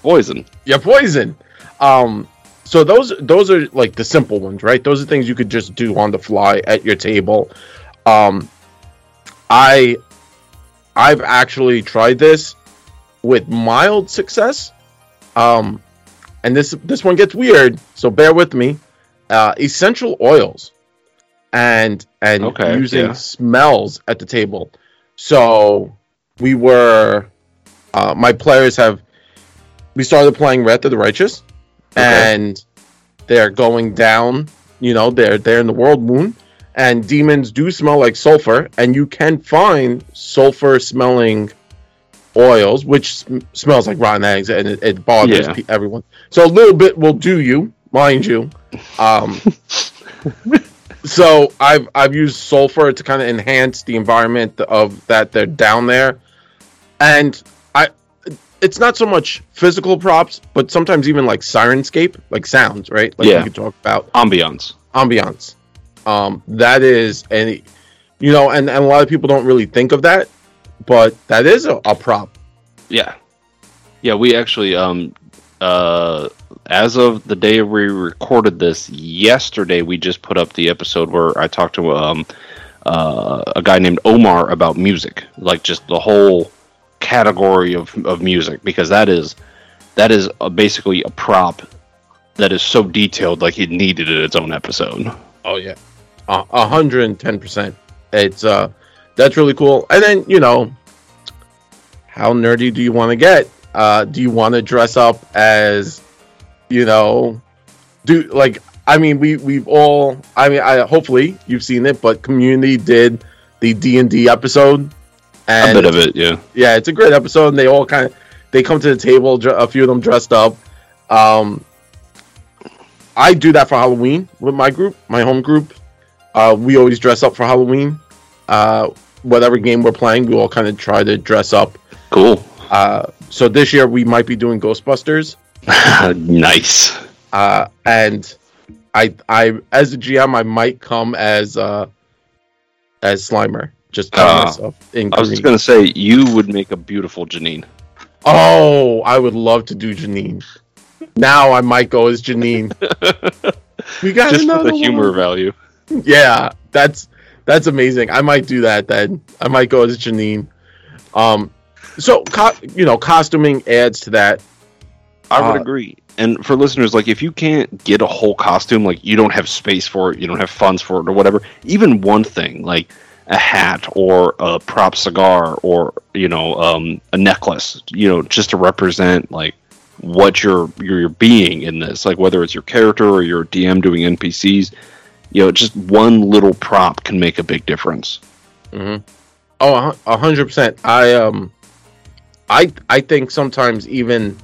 poison. You're poison. Um, so those those are like the simple ones, right? Those are things you could just do on the fly at your table. Um, I I've actually tried this with mild success. Um, and this this one gets weird, so bear with me. Uh, essential oils and and okay, using yeah. smells at the table. So we were uh, my players have we started playing Wrath of the Righteous, okay. and they're going down. You know, they're they're in the world moon, and demons do smell like sulfur, and you can find sulfur smelling oils, which sm- smells like rotten eggs, and it, it bothers yeah. pe- everyone. So a little bit will do you, mind you. Um, so I've I've used sulfur to kind of enhance the environment of that they're down there, and I it's not so much physical props, but sometimes even like sirenscape, like sounds, right? Like yeah. we could talk about ambiance, ambiance. Um, that is, and you know, and, and a lot of people don't really think of that, but that is a, a prop. Yeah, yeah. We actually um uh. As of the day we recorded this, yesterday we just put up the episode where I talked to um, uh, a guy named Omar about music, like just the whole category of, of music, because that is that is a, basically a prop that is so detailed, like it needed its own episode. Oh yeah, a uh, hundred and ten percent. It's uh, that's really cool. And then you know, how nerdy do you want to get? Uh, do you want to dress up as You know, do like I mean we we've all I mean I hopefully you've seen it, but Community did the D and D episode, and a bit of it, yeah, yeah, it's a great episode. And they all kind of they come to the table, a few of them dressed up. Um, I do that for Halloween with my group, my home group. Uh, we always dress up for Halloween. Uh, whatever game we're playing, we all kind of try to dress up. Cool. Uh, so this year we might be doing Ghostbusters. Nice. Uh, and I, I, as a G M, I might come as, uh, as Slimer. Just uh, myself in I was just gonna say you would make a beautiful Janine. Oh, I would love to do Janine. Now I might go as Janine. We got just another for the humor one. value. Yeah, that's that's amazing. I might do that then. I might go as Janine. Um, so co- you know, costuming adds to that. I would uh, agree. And for listeners, like, if you can't get a whole costume, like, you don't have space for it, you don't have funds for it, or whatever, even one thing, like a hat or a prop cigar or, you know, um, a necklace, you know, just to represent, like, what you're, you're being in this, like, whether it's your character or your D M doing N P Cs, you know, just one little prop can make a big difference. Mm-hmm. Oh, a hundred percent. I, um, I, I think sometimes even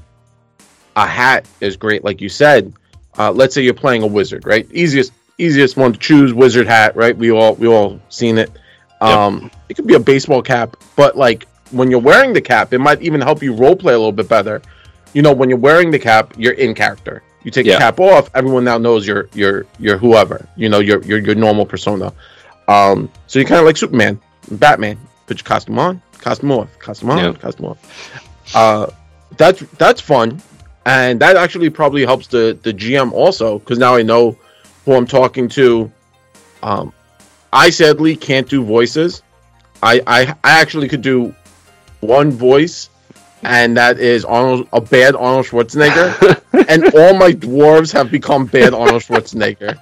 a hat is great, like you said. Uh, let's say you're playing a wizard, right? Easiest, easiest one to choose, wizard hat, right? We all, we all seen it. Um, yep. It could be a baseball cap, but like when you're wearing the cap, it might even help you role play a little bit better. You know, when you're wearing the cap, you're in character. You take yeah. the cap off, everyone now knows you're, you're, you're whoever. You know, you're, you're your normal persona. Um, so you're kind of like Superman, Batman. Put your costume on, costume off, costume on, yeah. costume off. Uh, that's that's fun. And that actually probably helps the, the G M also, because now I know who I'm talking to. Um, I sadly can't do voices. I, I I actually could do one voice, and that is Arnold, a bad Arnold Schwarzenegger. And all my dwarves have become bad Arnold Schwarzenegger.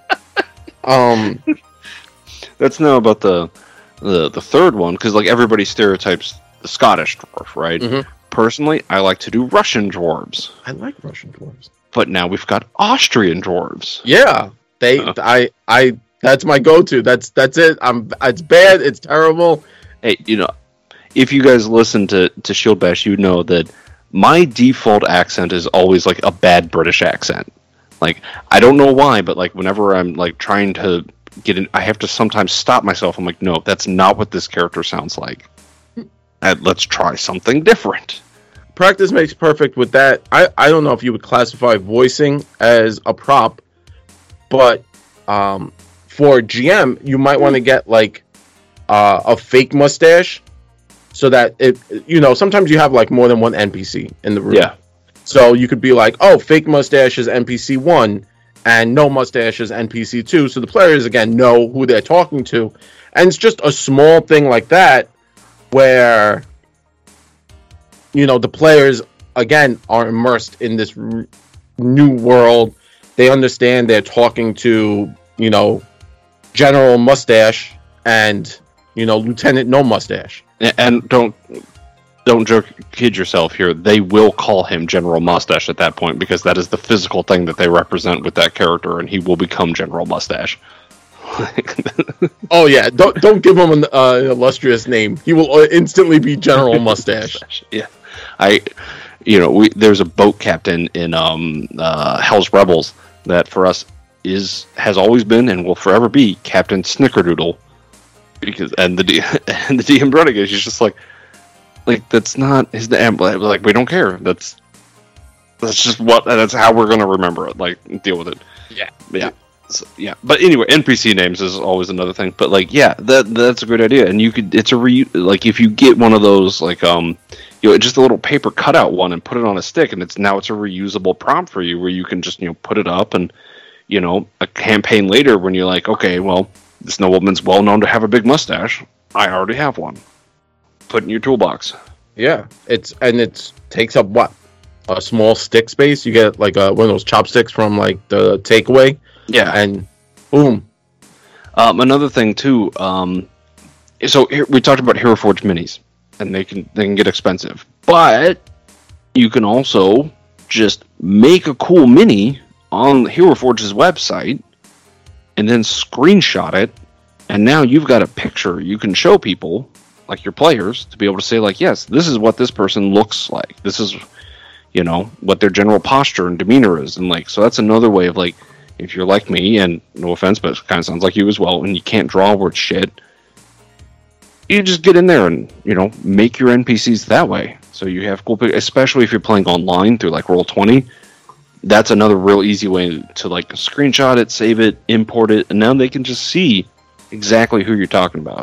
Um, That's now about the the, the third one, because like everybody stereotypes the Scottish dwarf, right? Mm-hmm. Personally, I like to do Russian dwarves. I like Russian dwarves. But now we've got Austrian dwarves. Yeah, they. Uh, I. I. That's my go-to. That's. That's it. I'm. It's bad. It's terrible. Hey, you know, if you guys listen to to Shield Bash, you know that my default accent is always like a bad British accent. Like I don't know why, but like whenever I'm like trying to get in, I have to sometimes stop myself. I'm like, no, that's not what this character sounds like. And let's try something different. Practice makes perfect with that. I, I don't know if you would classify voicing as a prop, but um, for G M, you might want to get like uh, a fake mustache so that it, you know, sometimes you have like more than one N P C in the room. Yeah. So you could be like, oh, fake mustache is N P C one, and no mustache is N P C two. So the players again know who they're talking to, and it's just a small thing like that where, you know, the players again are immersed in this r- new world. They understand they're talking to, you know, General Mustache and, you know, Lieutenant No Mustache. And don't don't joke, kid yourself here. They will call him General Mustache at that point because that is the physical thing that they represent with that character, and he will become General Mustache. Oh yeah, don't don't give him an, uh, an illustrious name. He will instantly be General Mustache. Yeah, I, you know, we there's a boat captain in um uh, Hell's Rebels that for us is has always been and will forever be Captain Snickerdoodle, because and the D, and the D M running is just like like that's not his name. Like we don't care. That's that's just what that's how we're gonna remember it. Like deal with it. Yeah, yeah. So, yeah, but anyway, N P C names is always another thing. But like, yeah, that that's a great idea, and you could it's a re like if you get one of those like um, you know, just a little paper cutout one and put it on a stick, and it's now it's a reusable prompt for you where you can just you know put it up, and you know a campaign later when you're like, okay, well, this nobleman's well known to have a big mustache. I already have one. Put it in your toolbox. Yeah, it's and it takes up what a small stick space. You get like a, one of those chopsticks from like the takeaway. Yeah, and boom. Um, another thing too. Um, so here, we talked about Hero Forge minis, and they can they can get expensive, but you can also just make a cool mini on Hero Forge's website, and then screenshot it, and now you've got a picture you can show people, like your players, to be able to say like, yes, this is what this person looks like. This is, you know, what their general posture and demeanor is, and like so that's another way of like. If you're like me, and no offense, but it kind of sounds like you as well, and you can't draw word shit, you just get in there and, you know, make your N P Cs that way. So you have cool pictures, especially if you're playing online through, like, Roll twenty. That's another real easy way to, like, screenshot it, save it, import it, and now they can just see exactly who you're talking about.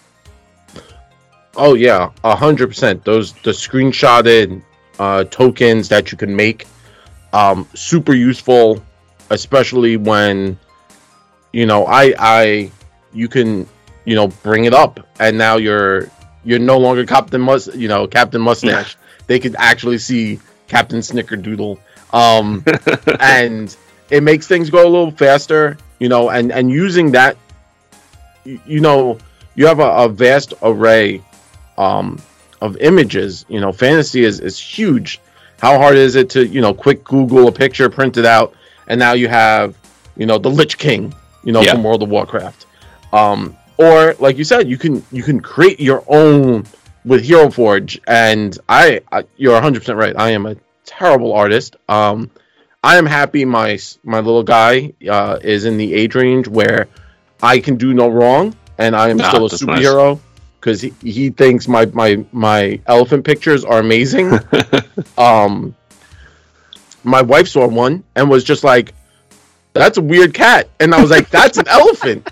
Oh, yeah, one hundred percent. Those, the screenshotted uh, tokens that you can make, um, super useful. Especially when, you know, I, I, you can, you know, bring it up, and now you're, you're no longer Captain Mus, you know, Captain Mustache. They could actually see Captain Snickerdoodle, um, and it makes things go a little faster, you know, and and using that, you, you know, you have a, a vast array, um, of images. You know, fantasy is is huge. How hard is it to, you know, quick Google a picture, print it out? And now you have, you know, the Lich King, you know, yeah. from World of Warcraft. Um, or like you said, you can you can create your own with Hero Forge. And I, I you're one hundred percent right. I am a terrible artist. Um, I am happy my my little guy uh, is in the age range where I can do no wrong, and I am nah, still a superhero because nice. he, he thinks my my my elephant pictures are amazing. um. My wife saw one and was just like, that's a weird cat. And I was like, that's an elephant.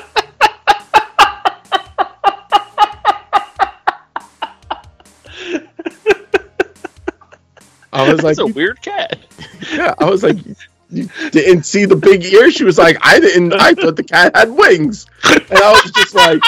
I was like, that's a weird cat. Yeah, I was like, you didn't see the big ears? She was like, I didn't. I thought the cat had wings. And I was just like,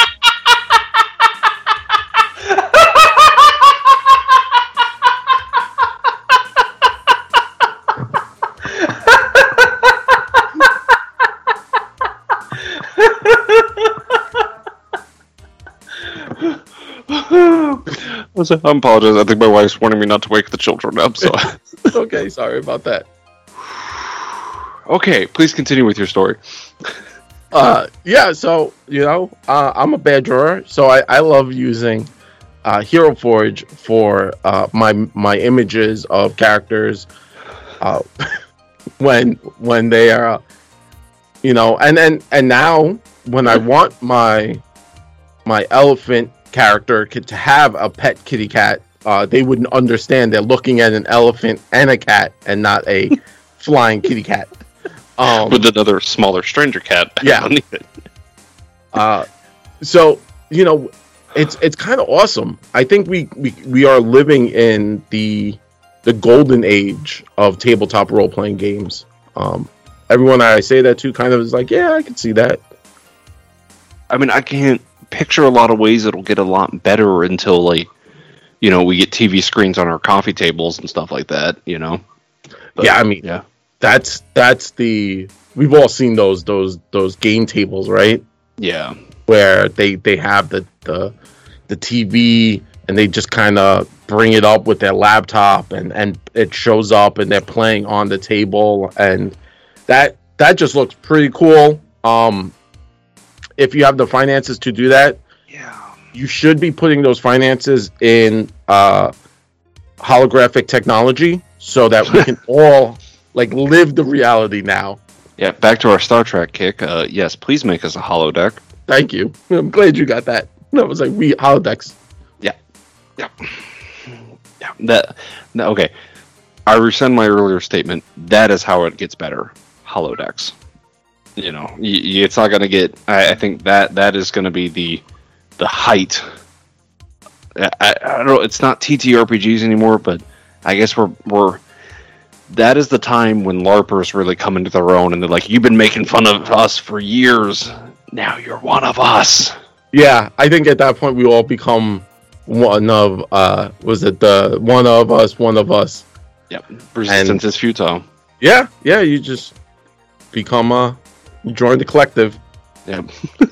I apologize. I think my wife's warning me not to wake the children up. So okay, sorry about that. Okay, please continue with your story. Uh, yeah, so you know, uh, I'm a bad drawer, so I, I love using uh, Hero Forge for uh, my my images of characters uh, when when they are, uh, you know, and and and now when I want my my elephant character to have a pet kitty cat, uh, they wouldn't understand. They're looking at an elephant and a cat, and not a flying kitty cat. Um, With another smaller stranger cat. Yeah. It. Uh, so you know, it's it's kind of awesome. I think we, we we are living in the the golden age of tabletop role playing games. Um, everyone I say that to kind of is like, yeah, I can see that. I mean, I can't picture a lot of ways it'll get a lot better until, like, you know, we get T V screens on our coffee tables and stuff like that, you know? But, yeah, I mean, yeah, that's that's the we've all seen those those those game tables, right? Yeah, where they they have the the, the T V and they just kind of bring it up with their laptop and and it shows up and they're playing on the table, and that that just looks pretty cool. Um, if you have the finances to do that, yeah, you should be putting those finances in uh, holographic technology so that we can all like live the reality now. Yeah, back to our Star Trek kick. Uh, yes, please make us a holodeck. Thank you. I'm glad you got that. That was like we holodecks. Yeah, yeah, yeah. That, that okay. I rescind my earlier statement. That is how it gets better. Holodecks. You know, y- y- it's not going to get. I, I think that that is going to be the the height. I, I, I don't know. It's not T T R P Gs anymore, but I guess we're we're. That is the time when LARPers really come into their own, and they're like, "You've been making fun of us for years. Now you're one of us." Yeah, I think at that point we all become one of. Uh, was it the one of us? One of us. Yep. Resistance And- is futile. Yeah, yeah. You just become a. You join the collective. Yep.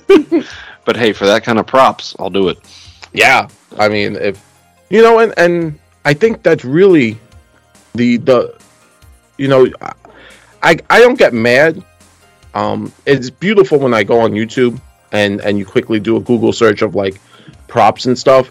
But hey, for that kind of props, I'll do it. Yeah, I mean, if you know, and and I think that's really the the, you know, I I don't get mad. Um, it's beautiful when I go on YouTube and and you quickly do a Google search of like props and stuff,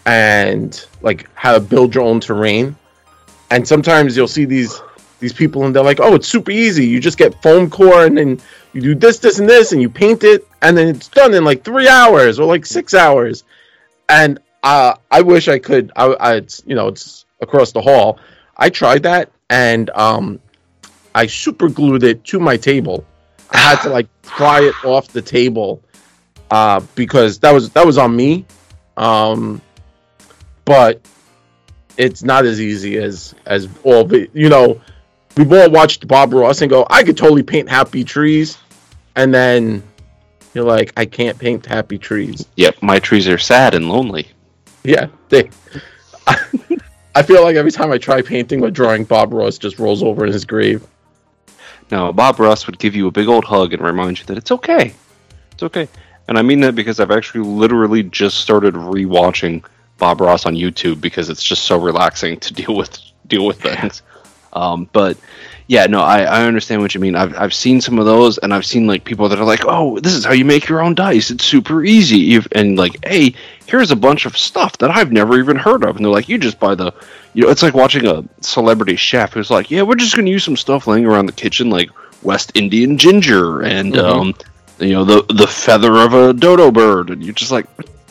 and like how to build your own terrain, and sometimes you'll see these these people and they're like, oh, it's super easy. You just get foam core and then you do this, this, and this, and you paint it, and then it's done in like three hours or like six hours. And uh, I wish I could. I, I, it's, you know, it's across the hall. I tried that, and um, I super glued it to my table. I had to like pry it off the table uh, because that was that was on me. Um, but it's not as easy as as all the, you know. We've all watched Bob Ross and go, I could totally paint happy trees, and then you're like, I can't paint happy trees. Yep, my trees are sad and lonely. Yeah, they. I, I feel like every time I try painting or drawing, Bob Ross just rolls over in his grave. No, Bob Ross would give you a big old hug and remind you that it's okay. It's okay. And I mean that because I've actually literally just started rewatching Bob Ross on YouTube because it's just so relaxing to deal with deal with things. Um, but yeah, no, I, I understand what you mean. I've I've seen some of those, and I've seen like people that are like, oh, this is how you make your own dice. It's super easy. You've, and like, hey, here's a bunch of stuff that I've never even heard of. And they're like, you just buy the, you know, it's like watching a celebrity chef who's like, yeah, we're just going to use some stuff laying around the kitchen, like West Indian ginger and, mm-hmm. um, you know, the the feather of a dodo bird. And you're just like,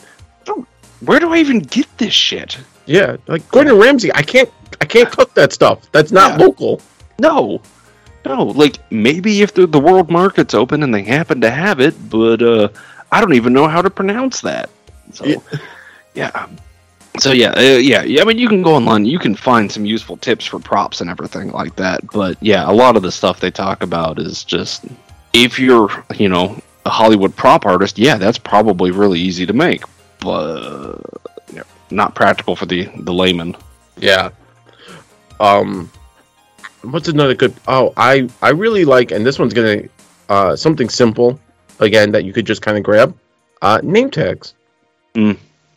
where do I even get this shit? Yeah, like Gordon Ramsay, I can't, I can't cook that stuff. That's not yeah. local. No, no. Like maybe if the the world market's open and they happen to have it, but uh, I don't even know how to pronounce that. So, yeah. yeah. So yeah, uh, yeah, yeah. I mean, you can go online, you can find some useful tips for props and everything like that. But yeah, a lot of the stuff they talk about is just if you're, you know, a Hollywood prop artist. Yeah, that's probably really easy to make, but you know, not practical for the the layman. Yeah. Um, what's another good? Oh, I I really like, and this one's gonna uh something simple again that you could just kind of grab. Uh, name tags. Mm.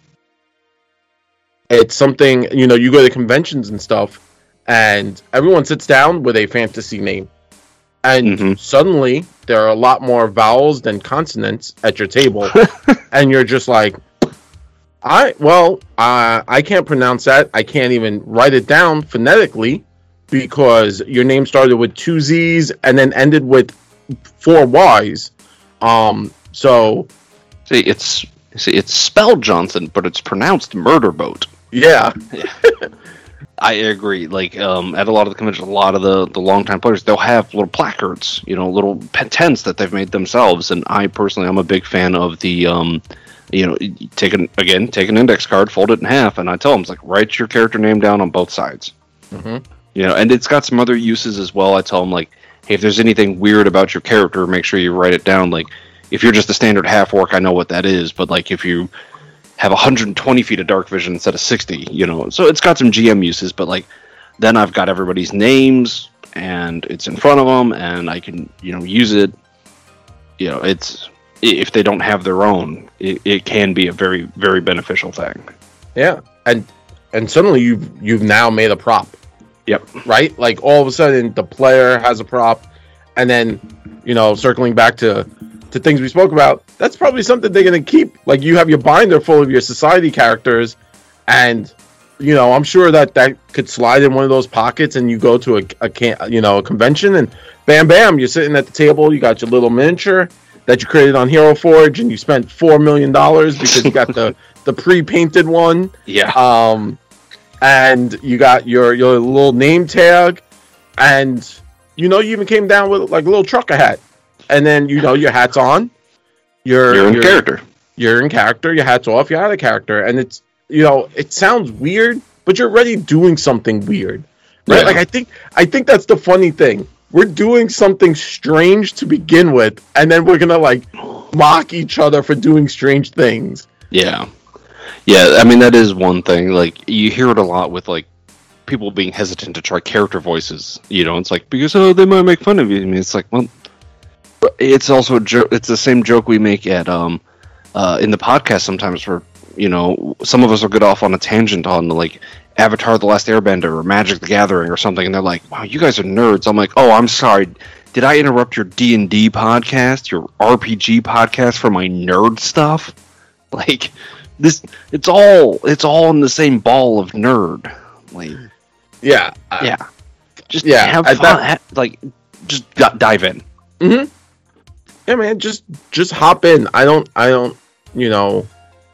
It's something, you know, you go to conventions and stuff, and everyone sits down with a fantasy name, and mm-hmm. suddenly there are a lot more vowels than consonants at your table, and you're just like, I well, uh, I can't pronounce that. I can't even write it down phonetically because your name started with two Z's and then ended with four Y's. Um, so see, it's see, it's spelled Johnson, but it's pronounced Murder Boat. Yeah. I agree. Like um, at a lot of the conventions, a lot of the, the longtime players, they'll have little placards, you know, little tents that they've made themselves. And I personally, I'm a big fan of the, um, you know, take an again, take an index card, fold it in half, and I tell them, it's like, write your character name down on both sides. Mm-hmm. You know, and it's got some other uses as well. I tell them, like, hey, if there's anything weird about your character, make sure you write it down. Like, if you're just a standard half orc, I know what that is, but like if you have one hundred twenty feet of dark vision instead of sixty, you know, so it's got some G M uses, but like then I've got everybody's names and it's in front of them and I can, you know, use it. You know, it's, if they don't have their own, it, it can be a very, very beneficial thing. Yeah, and and suddenly you've you've now made a prop. Yep. Right? Like all of a sudden the player has a prop, and then, you know, circling back to to things we spoke about, that's probably something they're gonna keep. Like you have your binder full of your society characters, and you know, I'm sure that that could slide in one of those pockets, and you go to a, a can, you know, a convention, and bam, bam, you're sitting at the table. You got your little miniature that you created on Hero Forge, and you spent four million dollars because you got the the pre-painted one. Yeah. Um, and you got your your little name tag, and you know, you even came down with like a little trucker hat, and then you know your hat's on. You're, you're in you're, character. You're in character. Your hat's off. You're out of character, and it's, you know, it sounds weird, but you're already doing something weird, right? Yeah. Like I think I think that's the funny thing. We're doing something strange to begin with, and then we're gonna like mock each other for doing strange things. Yeah. Yeah, I mean, that is one thing. Like, you hear it a lot with, like, people being hesitant to try character voices. You know, it's like, because, oh, they might make fun of you. I mean, it's like, well, it's also a jo- it's the same joke we make at, um, uh, in the podcast sometimes where, you know, some of us will get off on a tangent on, like, Avatar The Last Airbender or Magic the Gathering or something, and they're like, wow, you guys are nerds. I'm like, oh, I'm sorry. Did I interrupt your D and D podcast, your R P G podcast for my nerd stuff? Like... This it's all it's all in the same ball of nerd. Like, yeah, uh, yeah, just yeah, have fun. That, ha- like, just d- dive in. Mm-hmm. Yeah, man, just just hop in. I don't, I don't, you know,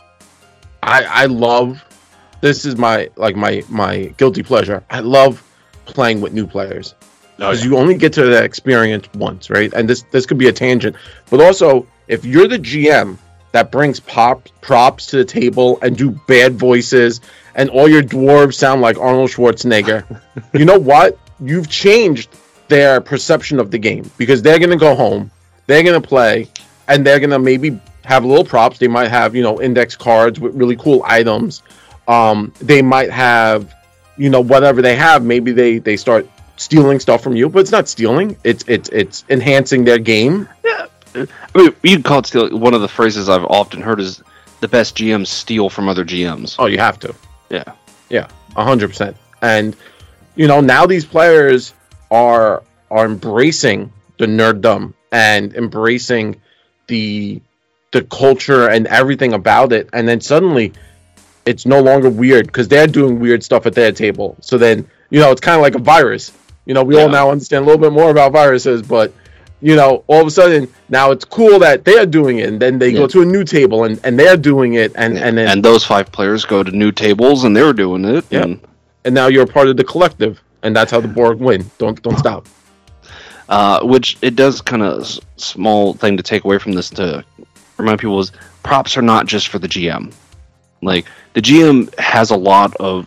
I I love. This is my like my my guilty pleasure. I love playing with new players because oh, yeah. you only get to that experience once, right? And this this could be a tangent, but also if you're the G M that brings pop props to the table and do bad voices, and all your dwarves sound like Arnold Schwarzenegger. You know what? You've changed their perception of the game, because they're going to go home, they're going to play, and they're going to maybe have little props. They might have, you know, index cards with really cool items. Um, they might have, you know, whatever they have. Maybe they, they start stealing stuff from you, but it's not stealing. It's it's it's enhancing their game. Yeah. I mean, you'd call it steal. One of the phrases I've often heard is the best G Ms steal from other G Ms. Oh, you have to. Yeah. Yeah, one hundred percent. And, you know, now these players are are embracing the nerddom and embracing the the culture and everything about it. And then suddenly it's no longer weird because they're doing weird stuff at their table. So then, you know, it's kind of like a virus. You know, we yeah. all now understand a little bit more about viruses, but you know, all of a sudden, now it's cool that they're doing it, and then they yeah. go to a new table, and, and they're doing it, and, yeah. and then... And those five players go to new tables, and they're doing it. Yeah. And, and now you're a part of the collective, and that's how the Borg win. Don't don't stop. Uh, which, it does kind of... S- small thing to take away from this to remind people is, props are not just for the G M. Like, the G M has a lot of...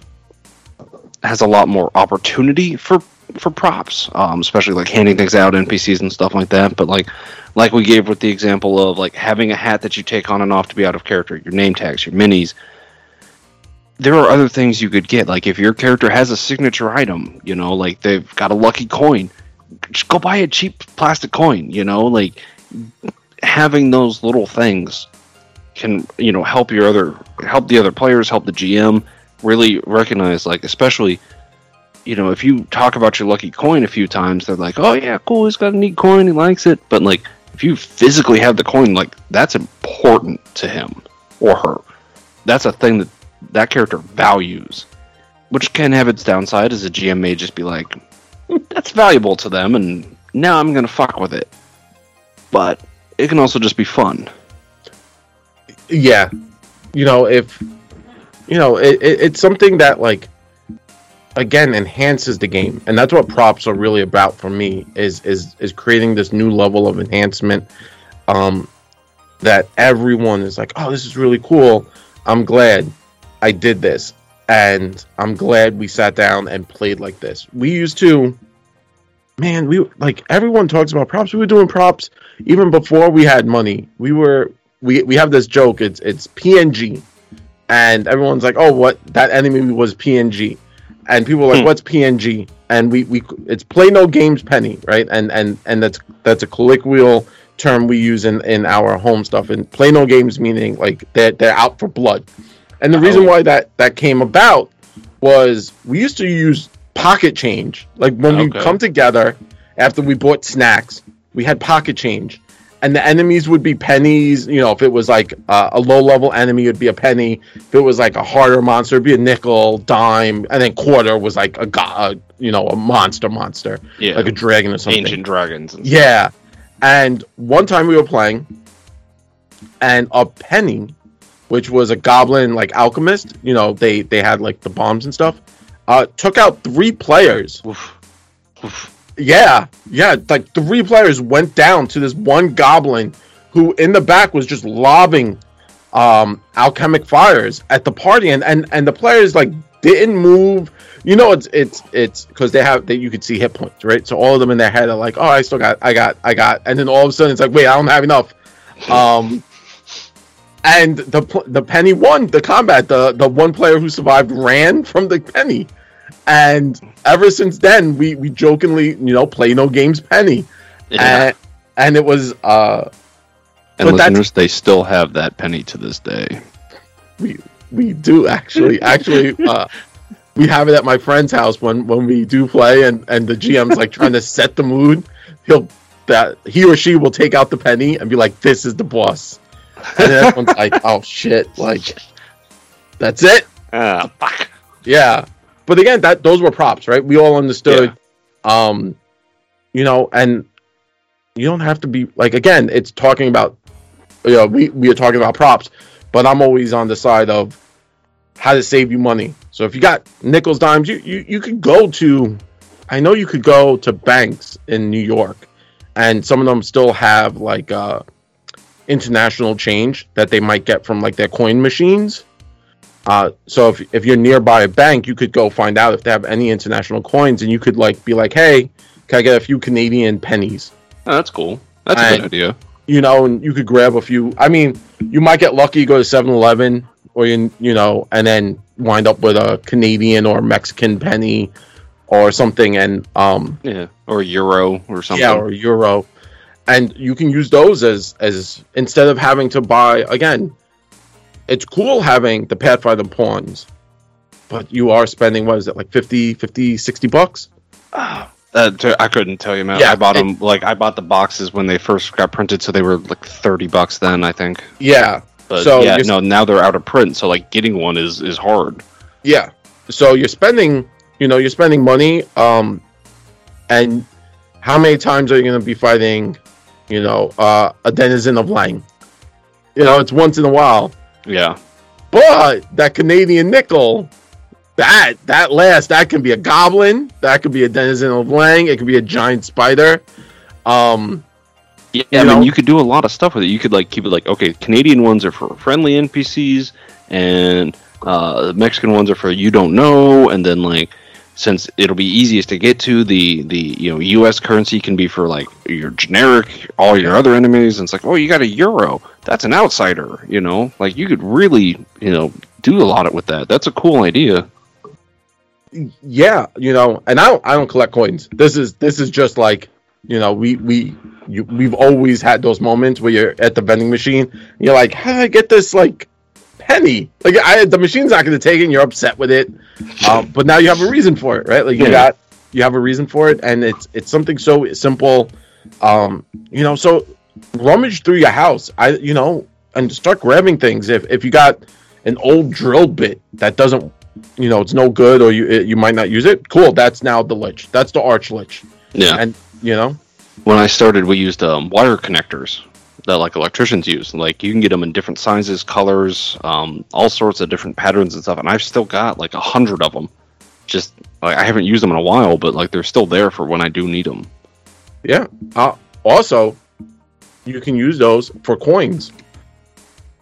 has a lot more opportunity for for props, um, especially like handing things out, N P Cs and stuff like that. But like, like we gave with the example of like having a hat that you take on and off to be out of character, your name tags, your minis. There are other things you could get. Like if your character has a signature item, you know, like they've got a lucky coin, just go buy a cheap plastic coin. You know, like having those little things can, you know, help your other, help the other players, help the G M really recognize, like, especially. You know, if you talk about your lucky coin a few times, they're like, oh, yeah, cool, he's got a neat coin, he likes it. But, like, if you physically have the coin, like, that's important to him or her. That's a thing that that character values, which can have its downside, as a G M may just be like, that's valuable to them, and now I'm going to fuck with it. But it can also just be fun. Yeah. You know, if, you know, it, it, it's something that, like, again, enhances the game, and that's what props are really about for me, is is is creating this new level of enhancement, um that everyone is like, oh, this is really cool, I'm glad I did this. and I'm glad we sat down and played like this. We used to, man, we like everyone talks about props. We were doing props even before we had money. We were we we have this joke. It's it's P N G, and everyone's like, oh, what that enemy was P N G, and people are like, hmm. what's P N G? And we we it's play no games penny, right? And and and that's that's a colloquial term we use in in our home stuff. And play no games meaning like they're they're out for blood. And the reason why that, that came about was we used to use pocket change. Like when okay. we come together after we bought snacks, we had pocket change. And the enemies would be pennies. You know, if it was like uh, a low-level enemy, it would be a penny. If it was like a harder monster, it would be a nickel, dime. And then quarter was like a, god, you know, a monster monster. Yeah. Like a dragon or something. Ancient dragons. And yeah. And one time we were playing, and a penny, which was a goblin like alchemist, you know, they they had like the bombs and stuff, uh took out three players. Oof. Oof. yeah yeah like three players went down to this one goblin who in the back was just lobbing um alchemic fires at the party, and and and the players like didn't move. You know, it's it's it's because they have that you could see hit points, right? So all of them in their head are like, oh, I still got I got I got and then all of a sudden it's like, wait, I don't have enough. um And the the penny won the combat. The the one player who survived ran from the penny, and ever since then we, we jokingly you know play no games penny, yeah. and and it was uh. And listeners, they still have that penny to this day. We we do actually actually uh, we have it at my friend's house when, when we do play, and, and the G M's like trying to set the mood. He'll that he or she will take out the penny and be like, "This is the boss." And then everyone's like, oh shit, like that's it. Uh, fuck. Yeah. But again, that those were props, right? We all understood. Yeah. Um you know, and you don't have to be like again, it's talking about you know, we, we are talking about props, but I'm always on the side of how to save you money. So if you got nickels, dimes, you, you, you could go to I know you could go to banks in New York, and some of them still have like uh international change that they might get from like their coin machines. Uh, so if if you're nearby a bank, you could go find out if they have any international coins, and you could like be like, hey, can I get a few Canadian pennies? Oh, that's cool. That's and, a good idea. You know, and you could grab a few. I mean, you might get lucky, go to seven eleven, or you you know, and then wind up with a Canadian or Mexican penny or something, and um, yeah, or euro or something. Yeah, or euro. And you can use those as, as instead of having to buy, again, it's cool having the Pathfinder pawns, but you are spending, what is it, like fifty, fifty, sixty bucks? Uh, I couldn't tell you, man. Yeah, I bought them, it, like, I bought the boxes when they first got printed, so they were like thirty bucks then, I think. Yeah. But so yeah, no, now they're out of print, so like getting one is, is hard. Yeah. So you're spending, you know, you're spending money, um, and how many times are you going to be fighting, you know, uh, a denizen of Lang? You know, it's once in a while. Yeah. But that Canadian nickel, that that last, that can be a goblin, that could be a denizen of Lang, it could be a giant spider. Um, yeah, I mean, know? you could do a lot of stuff with it. You could like keep it like, okay, Canadian ones are for friendly N P Cs, and uh, Mexican ones are for you don't know, and then like, since it'll be easiest to get to, the, the you know U S currency can be for like your generic, all your other enemies. And it's like, oh, you got a euro. That's an outsider. You know, like you could really you know do a lot with that. That's a cool idea. Yeah, you know, and I don't I don't collect coins. This is this is just like you know we we you, we've always had those moments where you're at the vending machine. And you're like, how did I get this like penny? Like I, the machine's not going to take it, and you're upset with it, um, but now you have a reason for it, right? Like you yeah. got you have a reason for it, and it's it's something so simple, um, you know. So rummage through your house, I you know, and start grabbing things. If if you got an old drill bit that doesn't, you know, it's no good, or you it, you might not use it. Cool, that's now the lich. That's the arch lich. Yeah, and you know, when I started, we used um, wire connectors that like electricians use. Like you can get them in different sizes, colors, um, all sorts of different patterns and stuff. And I've still got like a hundred of them. Just like I haven't used them in a while, but like they're still there for when I do need them. Yeah. Uh, also, you can use those for coins.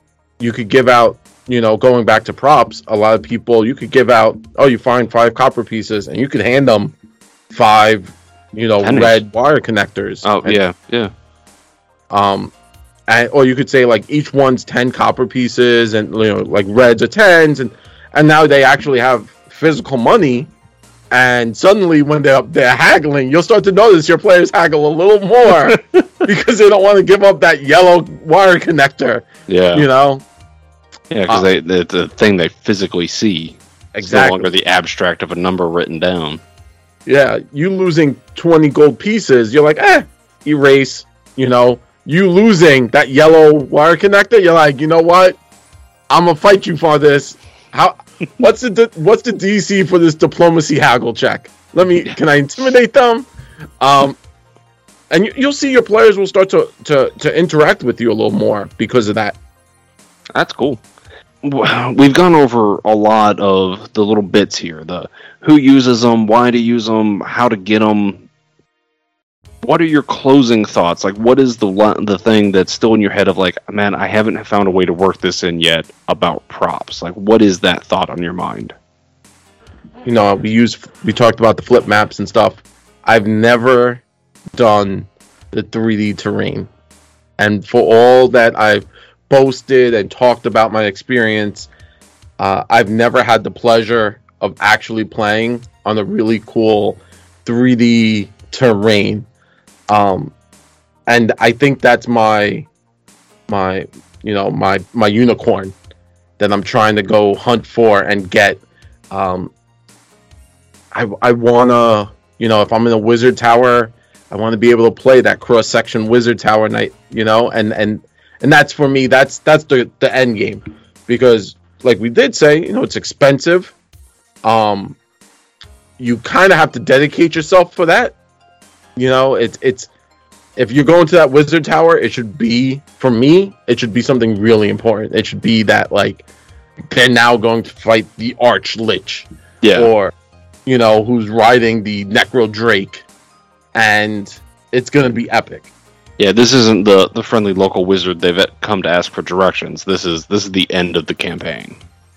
you could give out, you know, going back to props, a lot of people, you could give out, oh, you find five copper pieces, and you could hand them five, you know, Tennis. red wire connectors. Oh, and, yeah, yeah. Um, and, or you could say, like, each one's ten copper pieces, and, you know, like, reds are tens, and, and now they actually have physical money. And suddenly, when they're they're haggling, you'll start to notice your players haggle a little more because they don't want to give up that yellow wire connector. Yeah, you know. Yeah, because uh, they the, the thing they physically see. Exactly. It's no longer the abstract of a number written down. Yeah, you losing twenty gold pieces, you're like, eh, erase. You know, you losing that yellow wire connector, you're like, you know what? I'm gonna fight you for this. How? What's the what's the D C for this diplomacy haggle check? Let me. Can I intimidate them? Um, and you, you'll see your players will start to, to to interact with you a little more because of that. That's cool. We've gone over a lot of the little bits here: the who uses them, why to use them, how to get them. What are your closing thoughts? Like, what is the the thing that's still in your head of like, man, I haven't found a way to work this in yet about props? Like, what is that thought on your mind? You know, we use we talked about the flip maps and stuff. I've never done the three D terrain, and for all that I've boasted and talked about my experience, uh, I've never had the pleasure of actually playing on a really cool three D terrain. Um, and I think that's my, my, you know, my, my unicorn that I'm trying to go hunt for and get. Um, I, I wanna, you know, if I'm in a wizard tower, I want to be able to play that cross section wizard tower night, you know, and, and, and that's for me, that's, that's the, the end game, because like we did say, you know, it's expensive. Um, you kind of have to dedicate yourself for that. You know, it's it's if you're going to that wizard tower, it should be, for me, it should be something really important. It should be that, like, they're now going to fight the Arch Lich. Yeah. Or, you know, who's riding the Necro Drake. And it's going to be epic. Yeah, this isn't the, the friendly local wizard they've come to ask for directions. This is this is the end of the campaign.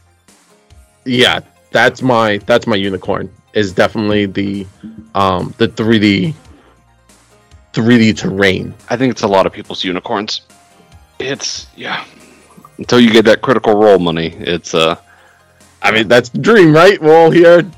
Yeah, that's my that's my unicorn. Is definitely the um the three D three D terrain. I think it's a lot of people's unicorns. It's yeah. Until you get that critical role money, it's uh I mean, that's the dream, right? We're all here.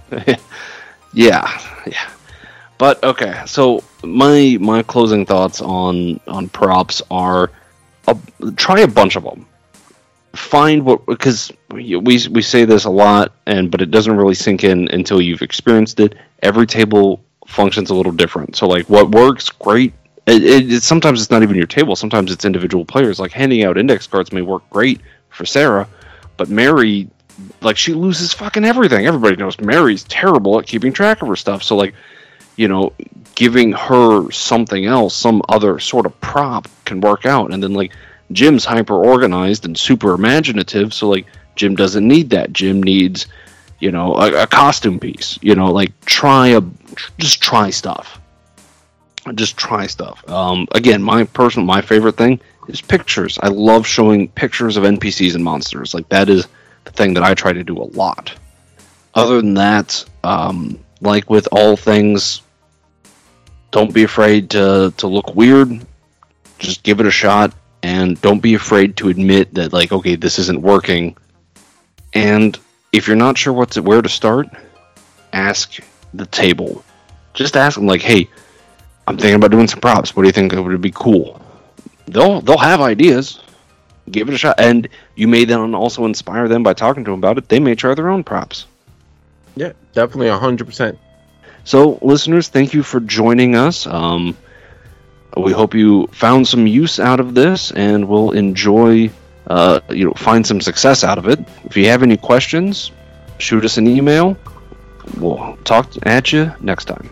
yeah. Yeah. But okay, so my my closing thoughts on on props are a, try a bunch of them. Find what, because we we say this a lot, and but it doesn't really sink in until you've experienced it. Every table functions a little different. So like what works great, it, it, it sometimes it's not even your table. Sometimes it's individual players. Like handing out index cards may work great for Sarah, but Mary, like she loses fucking everything. Everybody knows Mary's terrible at keeping track of her stuff. So like, you know, giving her something else, some other sort of prop can work out. And then like Jim's hyper organized and super imaginative, so like Jim doesn't need that. Jim needs, you know, a, a costume piece. You know, like try a, just try stuff. Just try stuff. Um, again, my personal, my favorite thing is pictures. I love showing pictures of N P Cs and monsters. Like that is the thing that I try to do a lot. Other than that, um, like with all things, don't be afraid to to look weird. Just give it a shot. And don't be afraid to admit that, like, okay, this isn't working. And if you're not sure what to, where to start, ask the table. Just ask them, like, hey, I'm thinking about doing some props. What do you think would be cool? They'll they'll have ideas. Give it a shot. And you may then also inspire them by talking to them about it. They may try their own props. Yeah, definitely one hundred percent. So, listeners, thank you for joining us. Um... We hope you found some use out of this and will enjoy, uh, you know, find some success out of it. If you have any questions, shoot us an email. We'll talk at you next time.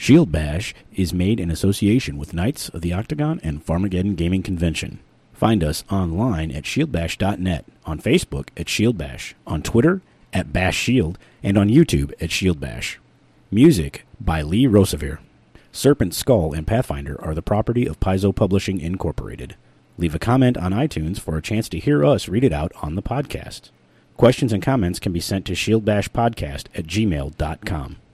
Shield Bash is made in association with Knights of the Octagon and Farmageddon Gaming Convention. Find us online at shield bash dot net, on Facebook at Shield Bash, on Twitter at Bash Shield, and on YouTube at Shield Bash. Music by Lee Rosevere. Serpent Skull and Pathfinder are the property of Paizo Publishing Incorporated. Leave a comment on iTunes for a chance to hear us read it out on the podcast. Questions and comments can be sent to shieldbashpodcast at gmail dot com.